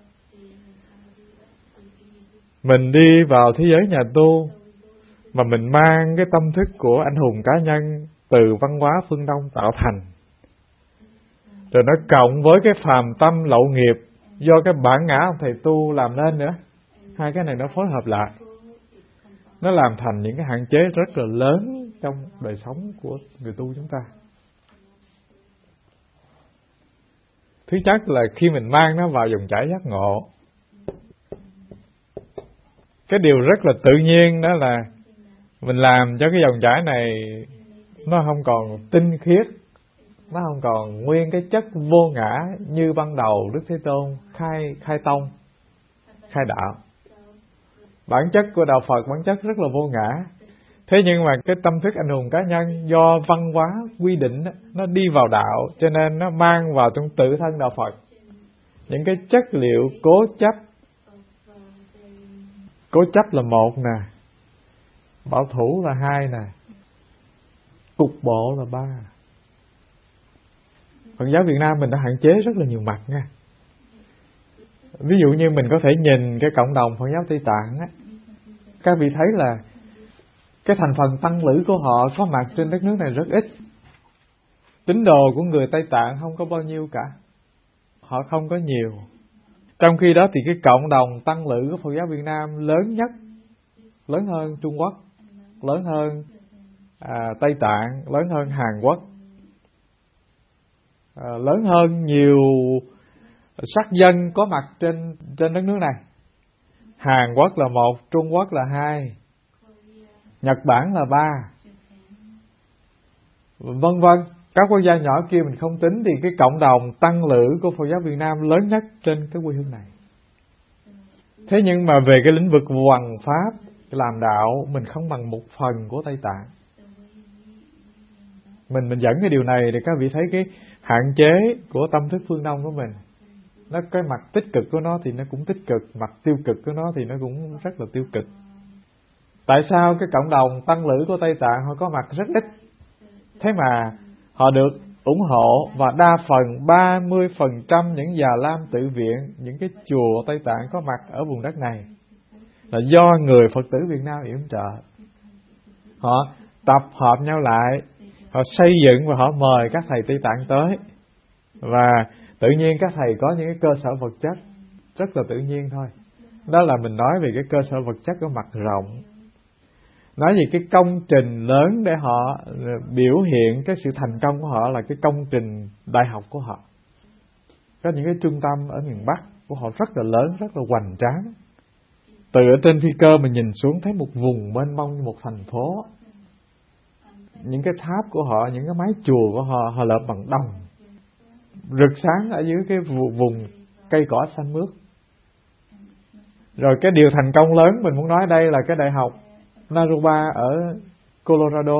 Mình đi vào thế giới nhà tu mà mình mang cái tâm thức của anh hùng cá nhân từ văn hóa phương Đông tạo thành, rồi nó cộng với cái phàm tâm lậu nghiệp do cái bản ngã ông thầy tu làm nên nữa. Hai cái này nó phối hợp lại, nó làm thành những cái hạn chế rất là lớn trong đời sống của người tu chúng ta. Thứ nhất là khi mình mang nó vào dòng chảy giác ngộ, cái điều rất là tự nhiên đó là mình làm cho cái dòng chảy này nó không còn tinh khiết, nó không còn nguyên cái chất vô ngã như ban đầu Đức Thế Tôn khai khai tông, khai đạo. Bản chất của đạo Phật bản chất rất là vô ngã. Thế nhưng mà cái tâm thức anh hùng cá nhân do văn hóa quy định nó đi vào đạo, cho nên nó mang vào trong tự thân đạo Phật những cái chất liệu cố chấp. Cố chấp là một nè, bảo thủ là hai nè, cục bộ là ba. Phật giáo Việt Nam mình đã hạn chế rất là nhiều mặt nha. Ví dụ như mình có thể nhìn cái cộng đồng Phật giáo Tây Tạng á, các vị thấy là cái thành phần tăng lữ của họ có mặt trên đất nước này rất ít. Tín đồ của người Tây Tạng không có bao nhiêu cả, họ không có nhiều. Trong khi đó thì cái cộng đồng tăng lữ của Phật giáo Việt Nam lớn nhất, lớn hơn Trung Quốc, lớn hơn à, Tây Tạng, lớn hơn Hàn Quốc, à, lớn hơn nhiều sắc dân có mặt trên trên đất nước này. Hàn Quốc là một, Trung Quốc là hai, Nhật Bản là ba, vân vân. Các quốc gia nhỏ kia mình không tính thì cái cộng đồng tăng lữ của Phật giáo Việt Nam lớn nhất trên cái quê hương này. Thế nhưng mà về cái lĩnh vực hoằng pháp, làm đạo, mình không bằng một phần của Tây Tạng. Mình mình dẫn cái điều này để các vị thấy cái hạn chế của tâm thức phương Đông của mình. Nó cái mặt tích cực của nó thì nó cũng tích cực, mặt tiêu cực của nó thì nó cũng rất là tiêu cực. Tại sao cái cộng đồng tăng lữ của Tây Tạng họ có mặt rất ít, thế mà họ được ủng hộ, và đa phần ba mươi phần trăm những già lam tự viện, những cái chùa Tây Tạng có mặt ở vùng đất này là do người Phật tử Việt Nam yểm trợ. Họ tập hợp nhau lại, họ xây dựng và họ mời các thầy Tây Tạng tới, và tự nhiên các thầy có những cái cơ sở vật chất rất là tự nhiên thôi. Đó là mình nói về cái cơ sở vật chất có mặt rộng, nói về cái công trình lớn để họ biểu hiện cái sự thành công của họ là cái công trình đại học của họ. Có những cái trung tâm ở miền Bắc của họ rất là lớn, rất là hoành tráng. Từ ở trên phi cơ mình nhìn xuống thấy một vùng mênh mông như một thành phố. Những cái tháp của họ, những cái mái chùa của họ, họ lợp bằng đồng, rực sáng ở dưới cái vùng cây cỏ xanh mướt. Rồi cái điều thành công lớn mình muốn nói đây là cái đại học Naropa ở Colorado.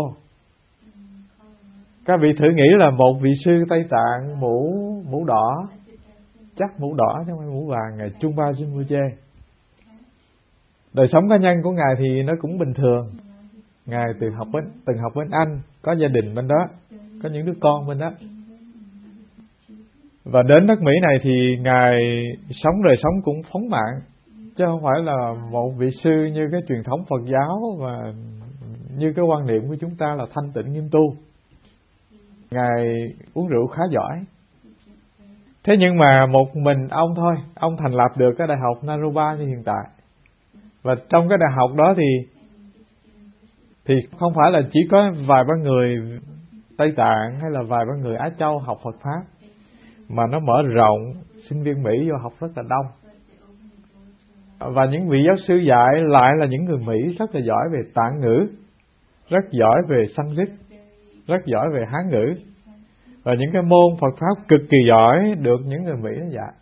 Các vị thử nghĩ là một vị sư Tây Tạng mũ mũ đỏ, chắc mũ đỏ chứ không phải mũ vàng, ngài Chumpa Rinpoche. Đời sống cá nhân của ngài thì nó cũng bình thường. Ngài từng học bên từng học bên Anh, có gia đình bên đó, có những đứa con bên đó. Và đến nước Mỹ này thì ngài sống đời sống cũng phóng mạng, chứ không phải là một vị sư như cái truyền thống Phật giáo và như cái quan niệm của chúng ta là thanh tịnh nghiêm tu. Ngài uống rượu khá giỏi. Thế nhưng mà một mình ông thôi, ông thành lập được cái đại học Naropa như hiện tại. Và trong cái đại học đó thì thì không phải là chỉ có vài ba người Tây Tạng hay là vài ba người Á Châu học Phật Pháp, mà nó mở rộng, sinh viên Mỹ vô học rất là đông. Và những vị giáo sư dạy lại là những người Mỹ rất là giỏi về Tạng ngữ, rất giỏi về Sanskrit, rất giỏi về Hán ngữ. Và những cái môn Phật Pháp cực kỳ giỏi được những người Mỹ nó dạy.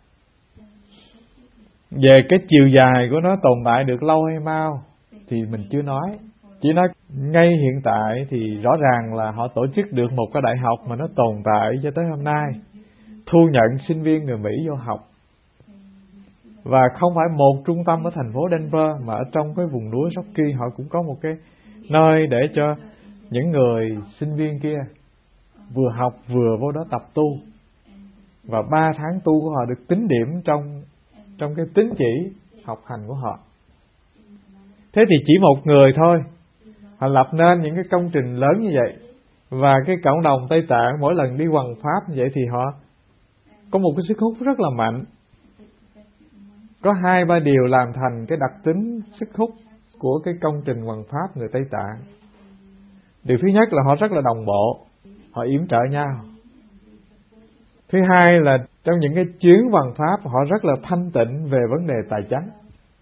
Về cái chiều dài của nó tồn tại được lâu hay mau thì mình chưa nói. Chỉ nói ngay hiện tại thì rõ ràng là họ tổ chức được một cái đại học mà nó tồn tại cho tới hôm nay, thu nhận sinh viên người Mỹ vô học. Và không phải một trung tâm ở thành phố Denver, mà ở trong cái vùng núi Rocky họ cũng có một cái nơi để cho những người sinh viên kia vừa học vừa vô đó tập tu. Và ba tháng tu của họ được tính điểm trong trong cái tín chỉ học hành của họ. Thế thì chỉ một người thôi, họ lập nên những cái công trình lớn như vậy. Và cái cộng đồng Tây Tạng mỗi lần đi hoằng pháp như vậy thì họ có một cái sức hút rất là mạnh. Có hai ba điều làm thành cái đặc tính sức hút của cái công trình hoằng pháp người Tây Tạng. Điều thứ nhất là họ rất là đồng bộ, họ yểm trợ nhau. Thứ hai là trong những cái chuyến hoằng pháp họ rất là thanh tịnh về vấn đề tài chánh.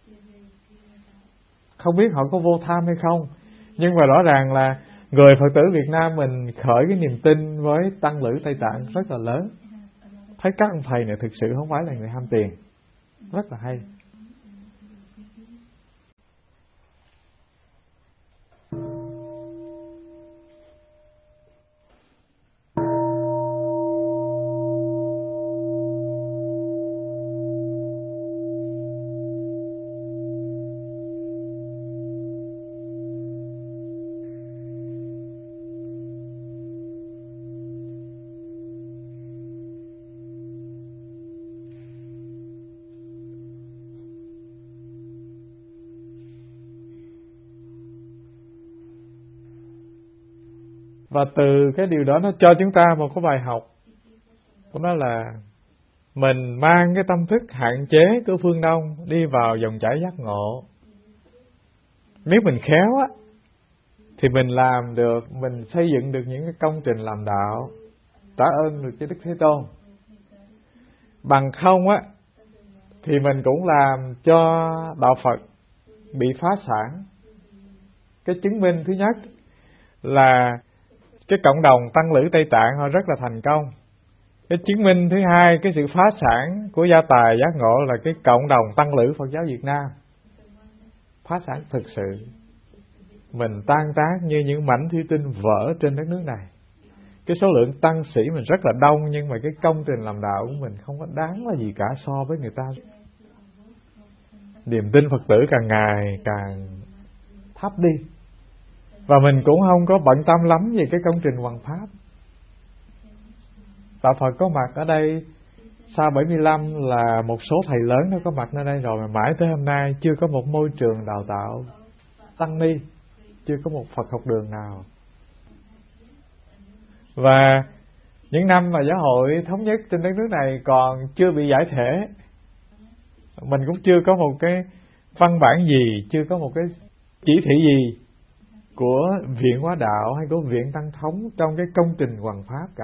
Không biết họ có vô tham hay không, nhưng mà rõ ràng là người Phật tử Việt Nam mình khởi cái niềm tin với tăng lữ Tây Tạng rất là lớn. Thấy các ông thầy này thực sự không phải là người ham tiền, rất là hay. Và từ cái điều đó nó cho chúng ta một cái bài học. Đó là mình mang cái tâm thức hạn chế của phương Đông đi vào dòng chảy giác ngộ. Nếu mình khéo á, thì mình làm được, mình xây dựng được những cái công trình làm đạo, trả ơn được cho Đức Thế Tôn. Bằng không á, thì mình cũng làm cho đạo Phật bị phá sản. Cái chứng minh thứ nhất là cái cộng đồng tăng lữ Tây Tạng họ rất là thành công. Cái chứng minh thứ hai, cái sự phá sản của gia tài giác ngộ là cái cộng đồng tăng lữ Phật giáo Việt Nam phá sản thực sự. Mình tan tác như những mảnh thủy tinh vỡ trên đất nước này. Cái số lượng tăng sĩ mình rất là đông, nhưng mà cái công trình làm đạo của mình không có đáng là gì cả so với người ta. Niềm tin Phật tử càng ngày càng thấp đi. Và mình cũng không có bận tâm lắm về cái công trình hoằng pháp. Đạo Phật có mặt ở đây sau bảy mươi lăm là một số thầy lớn nó có mặt ở đây rồi, mà mãi tới hôm nay chưa có một môi trường đào tạo tăng ni, chưa có một Phật học đường nào. Và những năm mà giáo hội thống nhất trên đất nước này còn chưa bị giải thể, mình cũng chưa có một cái văn bản gì, chưa có một cái chỉ thị gì của Viện Hóa Đạo hay của Viện Tăng Thống trong cái công trình hoằng pháp cả.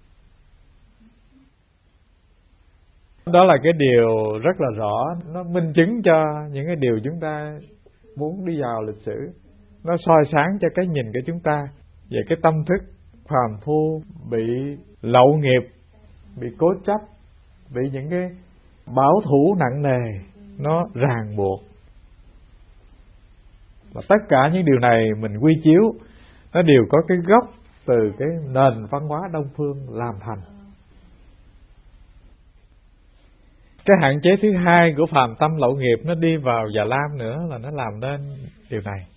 Đó là cái điều rất là rõ, nó minh chứng cho những cái điều chúng ta muốn đi vào lịch sử. Nó soi sáng cho cái nhìn của chúng ta về cái tâm thức phàm phu bị lậu nghiệp, bị cố chấp, bị những cái bảo thủ nặng nề nó ràng buộc. Và tất cả những điều này mình quy chiếu, nó đều có cái gốc từ cái nền văn hóa Đông phương làm thành. Cái hạn chế thứ hai của phàm tâm lậu nghiệp nó đi vào Già Lam nữa là nó làm nên điều này.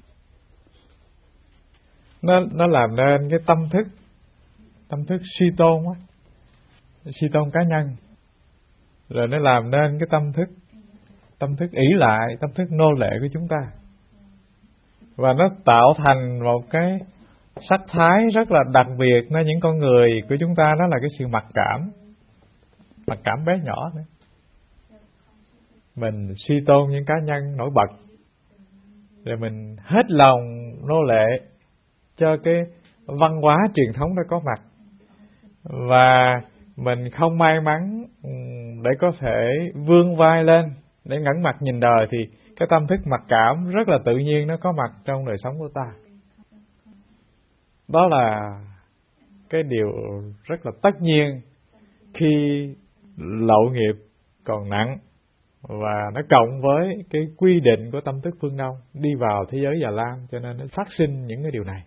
Nó, nó làm nên cái tâm thức, tâm thức suy tôn á, suy tôn cá nhân. Rồi nó làm nên cái tâm thức, tâm thức ỷ lại, tâm thức nô lệ của chúng ta. Và nó tạo thành một cái sắc thái rất là đặc biệt nơi những con người của chúng ta, đó là cái sự mặc cảm. Mặc cảm bé nhỏ nữa. Mình suy tôn những cá nhân nổi bật, rồi mình hết lòng nô lệ cho cái văn hóa truyền thống đó có mặt. Và mình không may mắn để có thể vươn vai lên, để ngẩng mặt nhìn đời, thì cái tâm thức mặc cảm rất là tự nhiên nó có mặt trong đời sống của ta. Đó là cái điều rất là tất nhiên khi lậu nghiệp còn nặng, và nó cộng với cái quy định của tâm thức phương Đông đi vào thế giới Già Lam, cho nên nó phát sinh những cái điều này.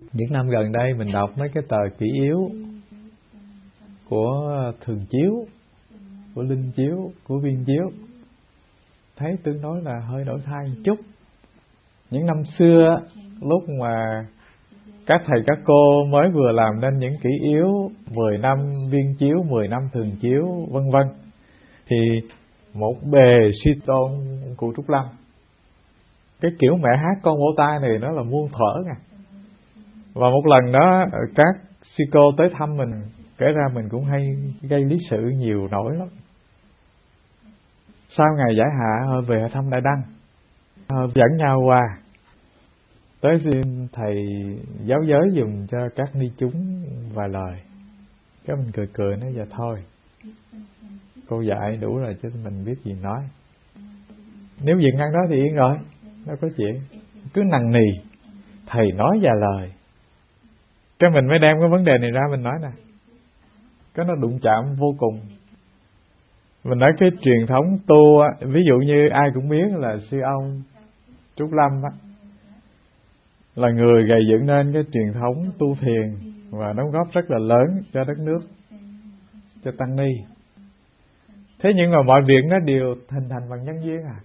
Những năm gần đây mình đọc mấy cái tờ kỷ yếu của Thường Chiếu, của Linh Chiếu, của Viên Chiếu, thấy tương đối là hơi đổi thay một chút. Những năm xưa lúc mà các thầy các cô mới vừa làm nên những kỷ yếu mười năm Viên Chiếu, mười năm Thường Chiếu vân vân, thì một bề suy tôn cụ Trúc Lâm. Cái kiểu mẹ hát con vỗ tay này nó là muôn thuở nha. Và một lần đó các sư cô tới thăm mình, kể ra mình cũng hay gây lý sự nhiều nổi lắm. Sau ngày giải hạ họ về thăm Đại Đăng, họ dẫn nhau qua tới xin thầy giáo giới dùng cho các ni chúng vài lời. Cái mình cười cười nói dạ thôi, cô dạy đủ rồi chứ mình biết gì nói. Nếu việc ngăn đó thì yên rồi, đâu có chuyện. Cứ nằng nì thầy nói vài lời. Cái mình mới đem cái vấn đề này ra mình nói nè. Cái nó đụng chạm vô cùng. Mình nói cái truyền thống tu, ví dụ như ai cũng biết là sư ông Trúc Lâm á, là người gầy dựng nên cái truyền thống tu thiền và đóng góp rất là lớn cho đất nước, cho tăng ni. Thế nhưng mà mọi việc nó đều hình thành bằng nhân duyên à.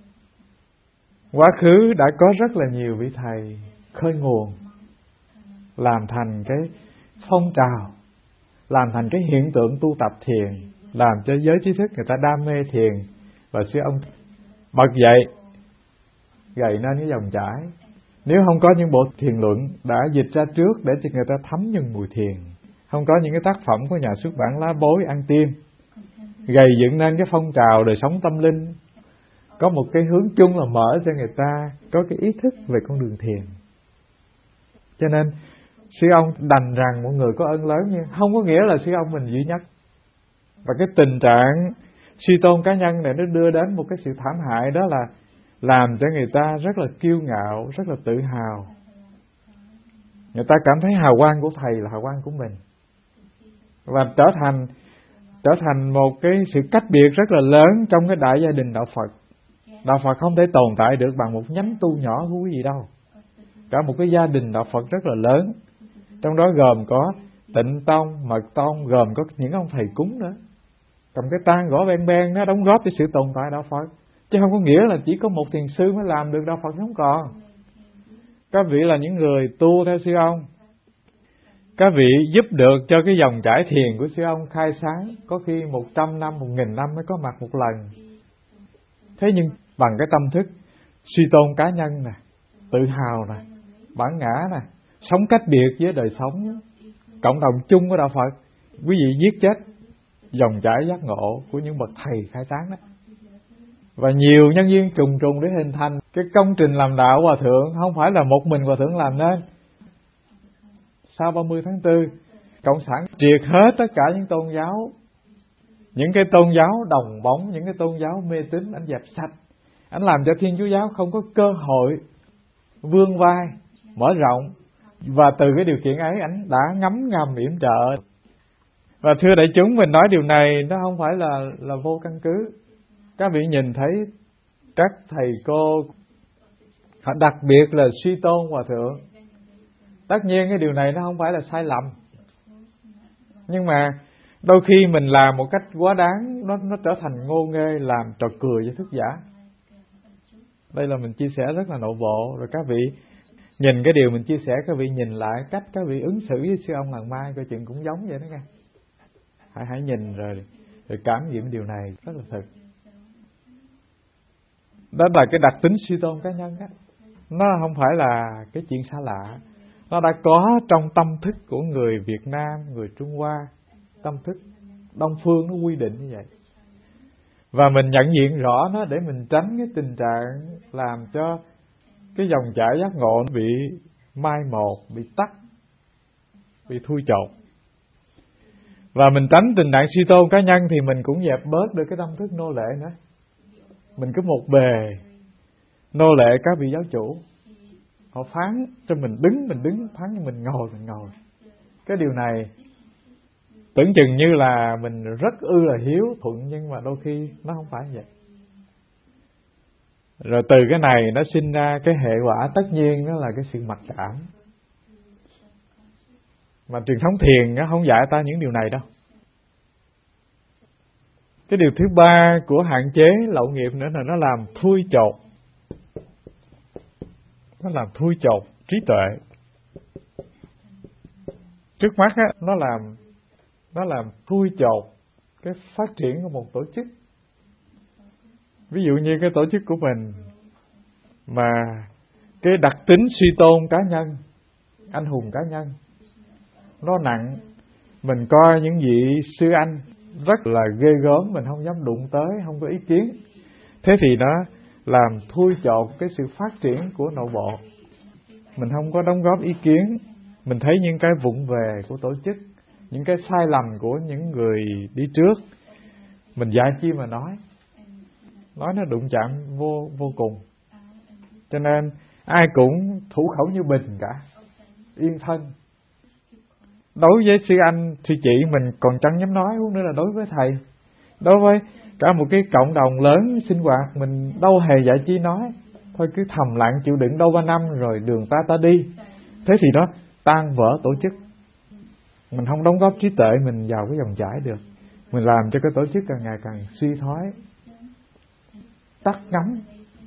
Quá khứ đã có rất là nhiều vị thầy khơi nguồn, làm thành cái phong trào, làm thành cái hiện tượng tu tập thiền, làm cho giới trí thức người ta đam mê thiền. Và sư ông bật dậy gầy nên cái dòng chảy. Nếu không có những bộ thiền luận đã dịch ra trước để cho người ta thấm nhuần mùi thiền, không có những cái tác phẩm của nhà xuất bản Lá Bối Ăn Tim gầy dựng nên cái phong trào đời sống tâm linh, có một cái hướng chung là mở cho người ta có cái ý thức về con đường thiền. Cho nên sư ông đành rằng mọi người có ơn lớn, nhưng không có nghĩa là sư ông mình duy nhất. Và cái tình trạng suy tôn cá nhân này nó đưa đến một cái sự thảm hại, đó là làm cho người ta rất là kiêu ngạo, rất là tự hào. Người ta cảm thấy hào quang của thầy là hào quang của mình, và trở thành trở thành một cái sự cách biệt rất là lớn trong cái đại gia đình đạo Phật. Đạo Phật không thể tồn tại được bằng một nhánh tu nhỏ của quý vị đâu. Cả một cái gia đình đạo Phật rất là lớn, trong đó gồm có Tịnh Tông, Mật Tông, gồm có những ông thầy cúng nữa, cầm cái tang gõ ben ben nó đóng góp cho sự tồn tại đạo Phật. Chứ không có nghĩa là chỉ có một thiền sư mới làm được đạo Phật không còn. Các vị là những người tu theo sư ông, các vị giúp được cho cái dòng chảy thiền của sư ông khai sáng, có khi một trăm năm, một nghìn năm mới có mặt một lần. Thế nhưng bằng cái tâm thức suy tôn cá nhân nè, tự hào nè, bản ngã nè, sống cách biệt với đời sống cộng đồng chung của đạo Phật, quý vị giết chết dòng chảy giác ngộ của những bậc thầy khai sáng đó. Và nhiều nhân duyên trùng trùng để hình thành cái công trình làm đạo hòa thượng, không phải là một mình hòa thượng làm nên. Sau ba mươi tháng tư, Cộng sản triệt hết tất cả những tôn giáo, những cái tôn giáo đồng bóng, những cái tôn giáo mê tín, anh dẹp sạch. Anh làm cho Thiên Chúa giáo không có cơ hội vươn vai, mở rộng. Và từ cái điều kiện ấy, anh đã ngấm ngầm yểm trợ. Và thưa đại chúng, mình nói điều này nó không phải là là vô căn cứ. Các vị nhìn thấy các thầy cô, đặc biệt là suy tôn hòa thượng. Tất nhiên cái điều này nó không phải là sai lầm, nhưng mà đôi khi mình làm một cách quá đáng, nó nó trở thành ngô nghê, làm trò cười với thức giả. Đây là mình chia sẻ rất là nội bộ. Rồi các vị nhìn cái điều mình chia sẻ, các vị nhìn lại cách các vị ứng xử với sư ông Làng Mai, coi chừng cũng giống vậy đó nghe. Hãy hãy nhìn rồi, rồi cảm nghiệm điều này rất là thực. Đó là cái đặc tính suy tôn cá nhân á. Nó không phải là cái chuyện xa lạ. Nó đã có trong tâm thức của người Việt Nam, người Trung Hoa. Tâm thức Đông Phương nó quy định như vậy. Và mình nhận diện rõ nó để mình tránh cái tình trạng làm cho cái dòng chảy giác ngộ nó bị mai một, bị tắt, bị thui chột. Và mình tránh tình trạng suy tôn cá nhân thì mình cũng dẹp bớt được cái tâm thức nô lệ nữa. Mình cứ một bề nô lệ các vị giáo chủ. Họ phán cho mình đứng, mình đứng, phán cho mình ngồi, mình ngồi. Cái điều này tưởng chừng như là mình rất ư là hiếu thuận, nhưng mà đôi khi nó không phải vậy. Rồi từ cái này nó sinh ra cái hệ quả tất nhiên, đó là cái sự mặc cảm. Mà truyền thống thiền không dạy ta những điều này đâu. Cái điều thứ ba của hạn chế lậu nghiệp nữa là nó làm thui chột. Nó làm thui chột trí tuệ. Trước mắt á, nó làm nó làm thui chột cái phát triển của một tổ chức. Ví dụ như cái tổ chức của mình mà cái đặc tính suy tôn cá nhân, anh hùng cá nhân nó nặng, mình coi những vị sư anh rất là ghê gớm, mình không dám đụng tới, không có ý kiến. Thế thì nó làm thui chột cái sự phát triển của nội bộ. Mình không có đóng góp ý kiến, mình thấy những cái vụng về của tổ chức, những cái sai lầm của những người đi trước, mình dạy chi mà nói. Nói nó đụng chạm vô vô cùng. Cho nên ai cũng thủ khẩu như bình cả, yên thân. Đối với sư anh, sư chị mình còn chẳng dám nói, huống nữa là đối với thầy. Đối với cả một cái cộng đồng lớn sinh hoạt, mình đâu hề dạy chi nói. Thôi cứ thầm lặng chịu đựng đâu ba năm rồi đường ta ta đi. Thế thì nó tan vỡ tổ chức. Mình không đóng góp trí tuệ mình vào cái dòng chảy được. Mình làm cho cái tổ chức càng ngày càng suy thoái, tắt ngấm.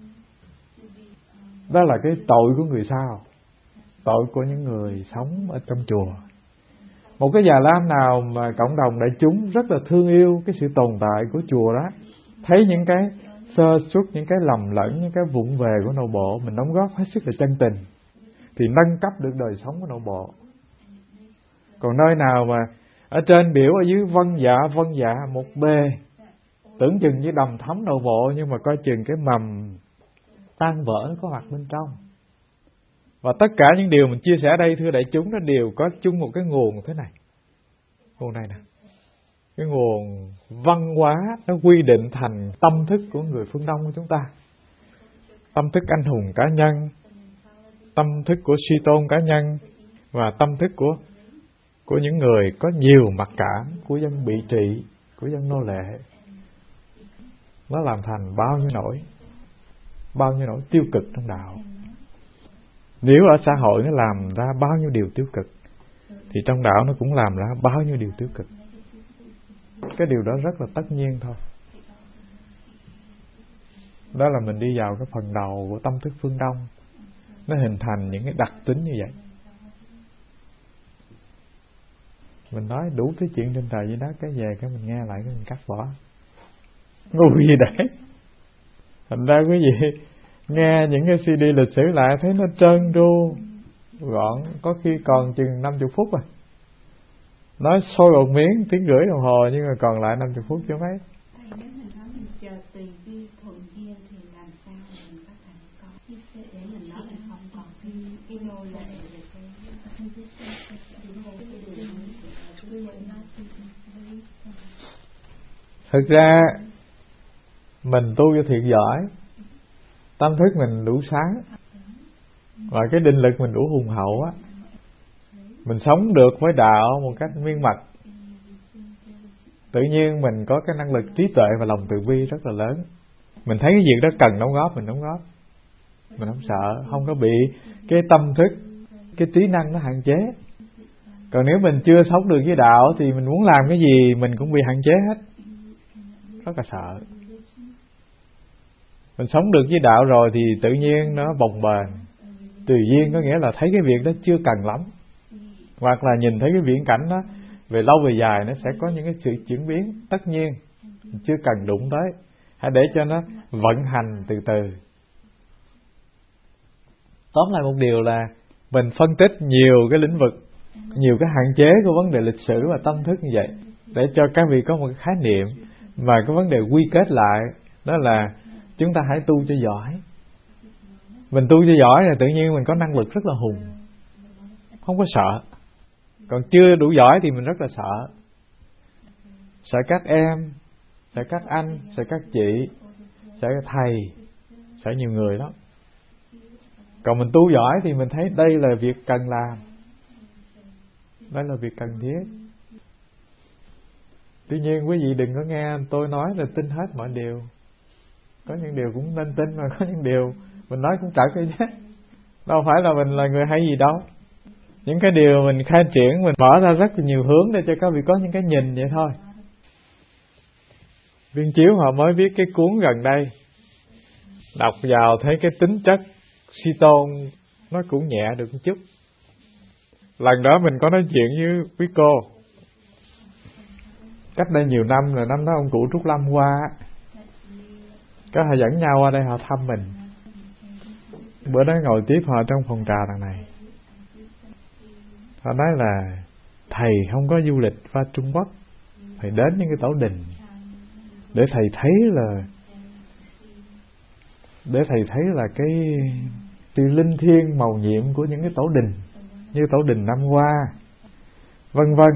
Đó là cái tội của người sau, tội của những người sống ở trong chùa. Một cái già lam nào mà cộng đồng đại chúng rất là thương yêu cái sự tồn tại của chùa đó, thấy những cái sơ suất, những cái lầm lẫn, những cái vụng về của nội bộ mình đóng góp hết sức là chân tình, thì nâng cấp được đời sống của nội bộ. Còn nơi nào mà ở trên biểu, ở dưới vâng dạ vâng dạ một bề, tưởng chừng như đầm thấm nội bộ, nhưng mà coi chừng cái mầm tan vỡ nó có mặt bên trong. Và tất cả những điều mình chia sẻ ở đây, thưa đại chúng, nó đều có chung một cái nguồn thế này. Nguồn này nè, cái nguồn văn hóa nó quy định thành tâm thức của người phương Đông của chúng ta. Tâm thức anh hùng cá nhân, tâm thức của suy tôn cá nhân, và tâm thức của của những người có nhiều mặc cảm, của dân bị trị, của dân nô lệ. Nó làm thành bao nhiêu nỗi, bao nhiêu nỗi tiêu cực trong đạo. Nếu ở xã hội nó làm ra bao nhiêu điều tiêu cực, thì trong đạo nó cũng làm ra bao nhiêu điều tiêu cực. Cái điều đó rất là tất nhiên thôi. Đó là mình đi vào cái phần đầu của tâm thức phương Đông. Nó hình thành những cái đặc tính như vậy. Mình nói đủ cái chuyện trên trời dưới đất, cái về cái mình nghe lại cái mình cắt bỏ. Ngu gì đấy. Thành ra quý vị nghe những cái xê đê lịch sử lại thấy nó trơn tru, gọn, có khi còn chừng năm mươi phút à. Nói sôi một miếng tiếng rưỡi đồng hồ, nhưng mà còn lại năm mươi phút chứ mấy. Nếu mình nói mình chờ tùy duyên thuận duyên thì làm sao mình có thể có để mình nói mình không còn cái cái nô lệ về cái. Thực ra mình tu cho thiệt giỏi, tâm thức mình đủ sáng, và cái định lực mình đủ hùng hậu á, mình sống được với đạo một cách miên mật, tự nhiên mình có cái năng lực trí tuệ và lòng từ bi rất là lớn. Mình thấy cái việc đó cần đóng góp, mình đóng góp, mình không sợ, không có bị cái tâm thức, cái trí năng nó hạn chế. Còn nếu mình chưa sống được với đạo thì mình muốn làm cái gì mình cũng bị hạn chế hết, rất là sợ. Mình sống được với đạo rồi thì tự nhiên nó bồng bềnh. Tùy duyên có nghĩa là thấy cái việc đó chưa cần lắm, hoặc là nhìn thấy cái viễn cảnh đó về lâu về dài nó sẽ có những cái sự chuyển biến. Tất nhiên chưa cần đụng tới, hãy để cho nó vận hành từ từ. Tóm lại một điều là mình phân tích nhiều cái lĩnh vực, nhiều cái hạn chế của vấn đề lịch sử và tâm thức như vậy, để cho các vị có một cái khái niệm. Và cái vấn đề quy kết lại đó là chúng ta hãy tu cho giỏi. Mình tu cho giỏi là tự nhiên mình có năng lực rất là hùng, không có sợ. Còn chưa đủ giỏi thì mình rất là sợ. Sợ các em, sợ các anh, sợ các chị, sợ các thầy, sợ nhiều người đó. Còn mình tu giỏi thì mình thấy đây là việc cần làm, đây là việc cần thiết. Tuy nhiên quý vị đừng có nghe tôi nói là tin hết mọi điều. Có những điều cũng nên tin, mà có những điều mình nói cũng trật cái chứ. Đâu phải là mình là người hay gì đâu. những cái điều mình khai triển, mình mở ra rất nhiều hướng để cho các vị có những cái nhìn vậy thôi. Viên Chiếu họ mới viết cái cuốn gần đây, đọc vào thấy cái tính chất suy tôn nó cũng nhẹ được một chút. Lần đó mình có nói chuyện với quý cô, cách đây nhiều năm rồi, năm đó ông cụ Trúc Lâm qua, có họ dẫn nhau qua đây họ thăm mình. Bữa đó ngồi tiếp họ trong phòng trà đằng này, họ nói là thầy không có du lịch qua Trung Quốc, thầy đến những cái tổ đình để thầy thấy là để thầy thấy là cái sự linh thiêng màu nhiệm của những cái tổ đình như tổ đình Năm Hoa vân vân.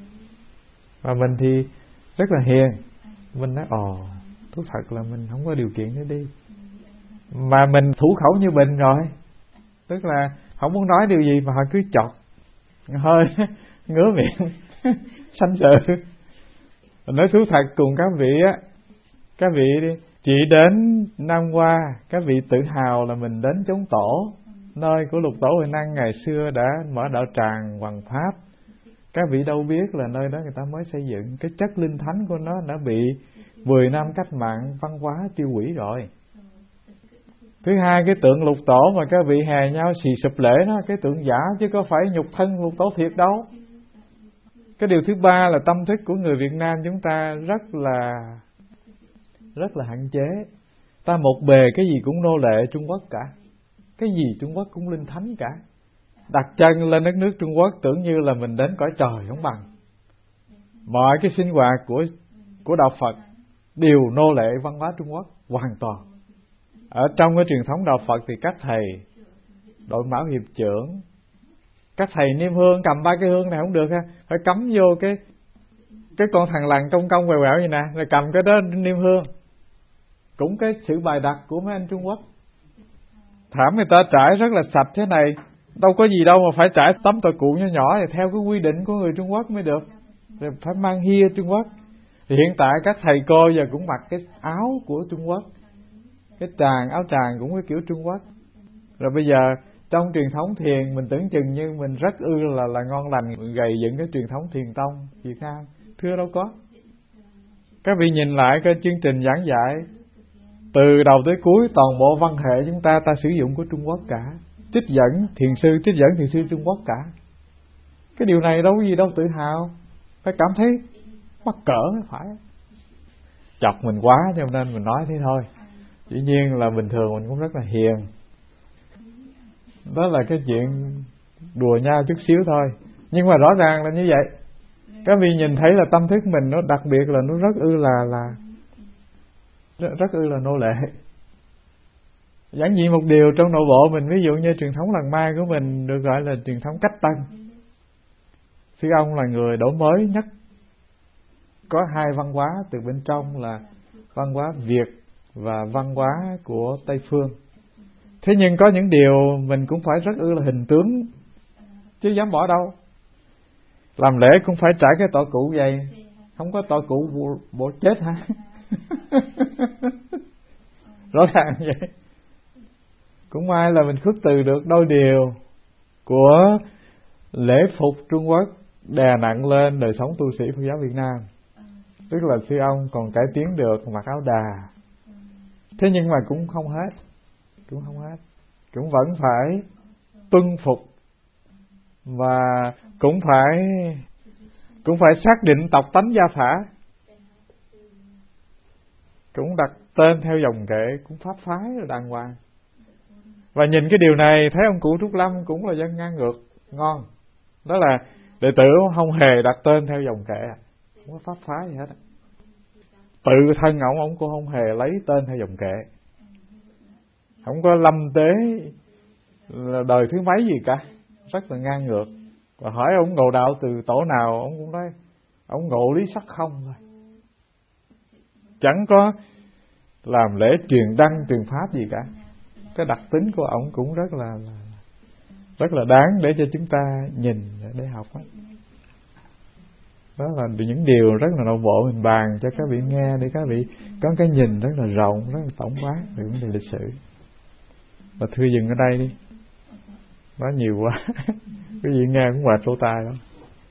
Và mình thì rất là hiền, mình nói ồ thú thật là mình không có điều kiện để đi, mà mình thủ khẩu như bình rồi, tức là không muốn nói điều gì mà họ cứ chọt hơi ngứa miệng sanh sự. Mình nói thú thật cùng các vị á, các vị đi chỉ đến Nam Hoa, các vị tự hào là mình đến chốn tổ, nơi của Lục Tổ Huệ Năng ngày xưa đã mở đạo tràng Hoằng Pháp. Các vị đâu biết là nơi đó người ta mới xây dựng, cái chất linh thánh của nó đã bị mười năm cách mạng văn hóa tiêu hủy rồi. Thứ hai, cái tượng Lục Tổ mà các vị hè nhau xì sụp lễ đó, cái tượng giả chứ có phải nhục thân Lục Tổ thiệt đâu. Cái điều thứ ba là tâm thức của người Việt Nam chúng ta rất là rất là hạn chế. Ta một bề cái gì cũng nô lệ Trung Quốc cả, cái gì Trung Quốc cũng linh thánh cả. Đặt chân lên đất nước Trung Quốc tưởng như là mình đến cõi trời không bằng. Mọi cái sinh hoạt của của đạo Phật đều nô lệ văn hóa Trung Quốc hoàn toàn. Ở trong cái truyền thống đạo Phật thì các thầy đội mão hiệp trưởng, các thầy niêm hương cầm ba cái hương này không được ha, phải cắm vô cái cái con thằng lằn công công quẹo quẹo vậy nè, rồi cầm cái đó niêm hương. Cũng cái sự bài đặt của mấy anh Trung Quốc. Thảm người ta trải rất là sạch thế này, đâu có gì đâu mà phải trải tấm tọa cụ nhỏ nhỏ thì theo cái quy định của người Trung Quốc mới được. Rồi phải mang hia Trung Quốc. Thì hiện tại các thầy cô giờ cũng mặc cái áo của Trung Quốc, cái tràng áo tràng cũng cái kiểu Trung Quốc. Rồi bây giờ trong truyền thống thiền mình tưởng chừng như mình rất ư là là ngon lành gầy dựng cái truyền thống thiền tông Việt Nam, thưa đâu có. Các vị nhìn lại cái chương trình giảng dạy từ đầu tới cuối, toàn bộ văn hệ chúng ta ta sử dụng của Trung Quốc cả, trích dẫn thiền sư trích dẫn thiền sư Trung Quốc cả. Cái điều này đâu có gì đâu tự hào, phải cảm thấy mắc cỡ mới phải. Chọc mình quá cho nên mình nói thế thôi. Dĩ nhiên là bình thường mình cũng rất là hiền. Đó là cái chuyện đùa nhau chút xíu thôi, nhưng mà rõ ràng là như vậy. Các vị nhìn thấy là tâm thức mình nó đặc biệt là nó rất ư là là rất, rất ư là nô lệ. Giản dị một điều trong nội bộ mình, ví dụ như truyền thống Làng Mai của mình được gọi là truyền thống cách tân. Sư ông là người đổi mới nhất, có hai văn hóa từ bên trong là văn hóa Việt và văn hóa của Tây Phương. Thế nhưng có những điều mình cũng phải rất ư là hình tướng, chứ dám bỏ đâu. Làm lễ cũng phải trải cái tọa cụ vậy, không có tọa cụ bộ, bộ chết hả? Rõ ràng vậy. Cũng may là mình khước từ được đôi điều của lễ phục Trung Quốc đè nặng lên đời sống tu sĩ Phật giáo Việt Nam. Tức là sư ông còn cải tiến được mặc áo đà. Thế nhưng mà cũng không hết, cũng không hết, cũng vẫn phải tuân phục và cũng phải cũng phải xác định tộc tánh gia phả, cũng đặt tên theo dòng kệ, cũng pháp phái rồi đàng hoàng. Và nhìn cái điều này thấy ông cụ Trúc Lâm cũng là dân ngang ngược ngon. Đó là đệ tử không hề đặt tên theo dòng kệ, không có pháp phái gì hết. Tự thân ổng ổng cũng không hề lấy tên theo dòng kệ, không có lâm tế là đời thứ mấy gì cả, rất là ngang ngược. Và hỏi ông ngộ đạo từ tổ nào, ông cũng nói ông ngộ lý sắc không thôi, chẳng có làm lễ truyền đăng truyền pháp gì cả. Cái đặc tính của ông cũng rất là, là rất là đáng để cho chúng ta nhìn để học đó. Đó là những điều rất là nội bộ mình bàn cho các vị nghe, để các vị có cái nhìn rất là rộng, rất là tổng quát về vấn đề lịch sử. Và thưa dừng ở đây đi. Nói nhiều quá. Quý vị nghe cũng mệt lỗ tai lắm.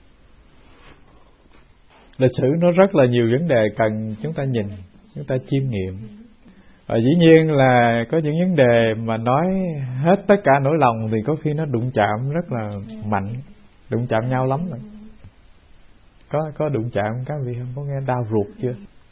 Lịch sử nó rất là nhiều vấn đề cần chúng ta nhìn, chúng ta chiêm nghiệm. Và dĩ nhiên là có những vấn đề mà nói hết tất cả nỗi lòng thì có khi nó đụng chạm rất là mạnh, đụng chạm nhau lắm rồi. Có có đụng chạm các vị không có nghe đau ruột chưa?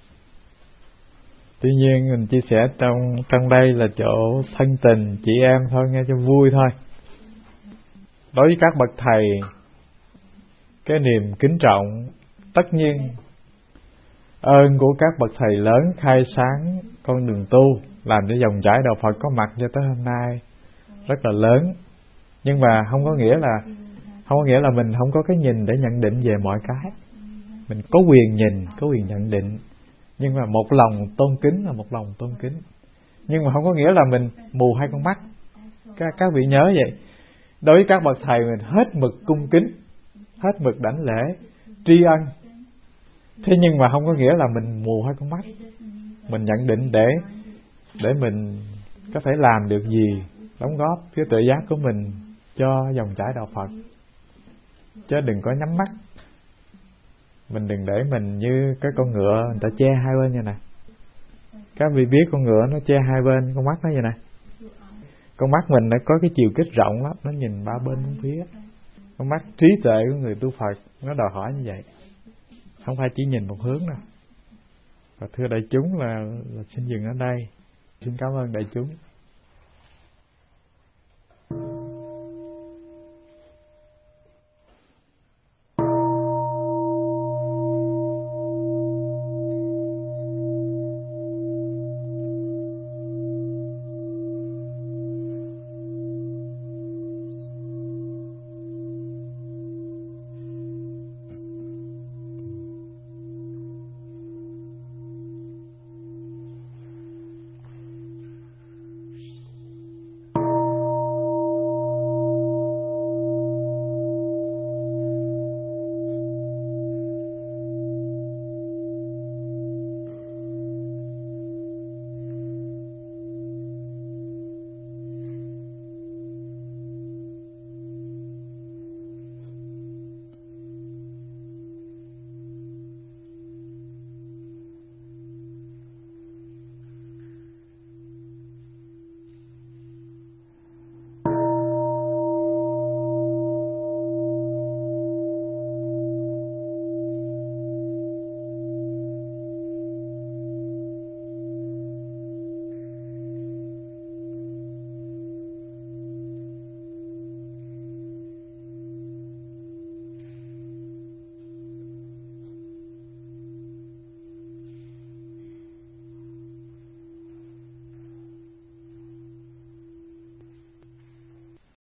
Tuy nhiên mình chia sẻ trong trong đây là chỗ thân tình chị em thôi, nghe cho vui thôi. Đối với các bậc thầy, cái niềm kính trọng tất nhiên ơn của các bậc thầy lớn khai sáng con đường tu, làm cho dòng chảy đạo Phật có mặt cho tới hôm nay rất là lớn. Nhưng mà không có nghĩa là không có nghĩa là mình không có cái nhìn để nhận định về mọi cái. Mình có quyền nhìn, có quyền nhận định, nhưng mà một lòng tôn kính là một lòng tôn kính. Nhưng mà không có nghĩa là mình mù hai con mắt. Các các vị nhớ vậy. Đối với các bậc thầy mình hết mực cung kính, hết mực đảnh lễ, tri ân. Thế nhưng mà không có nghĩa là mình mù hai con mắt. Mình nhận định để để mình có thể làm được gì, đóng góp cái tự giác của mình cho dòng chảy đạo Phật. Chứ đừng có nhắm mắt. Mình đừng để mình như cái con ngựa người ta che hai bên như này. Các vị biết con ngựa nó che hai bên con mắt nó như này. Con mắt mình nó có cái chiều kích rộng lắm, nó nhìn ba bên bốn phía. Con mắt trí tuệ của người tu Phật nó đòi hỏi như vậy, không phải chỉ nhìn một hướng đâu. Và thưa đại chúng là, là xin dừng ở đây. Xin cảm ơn đại chúng.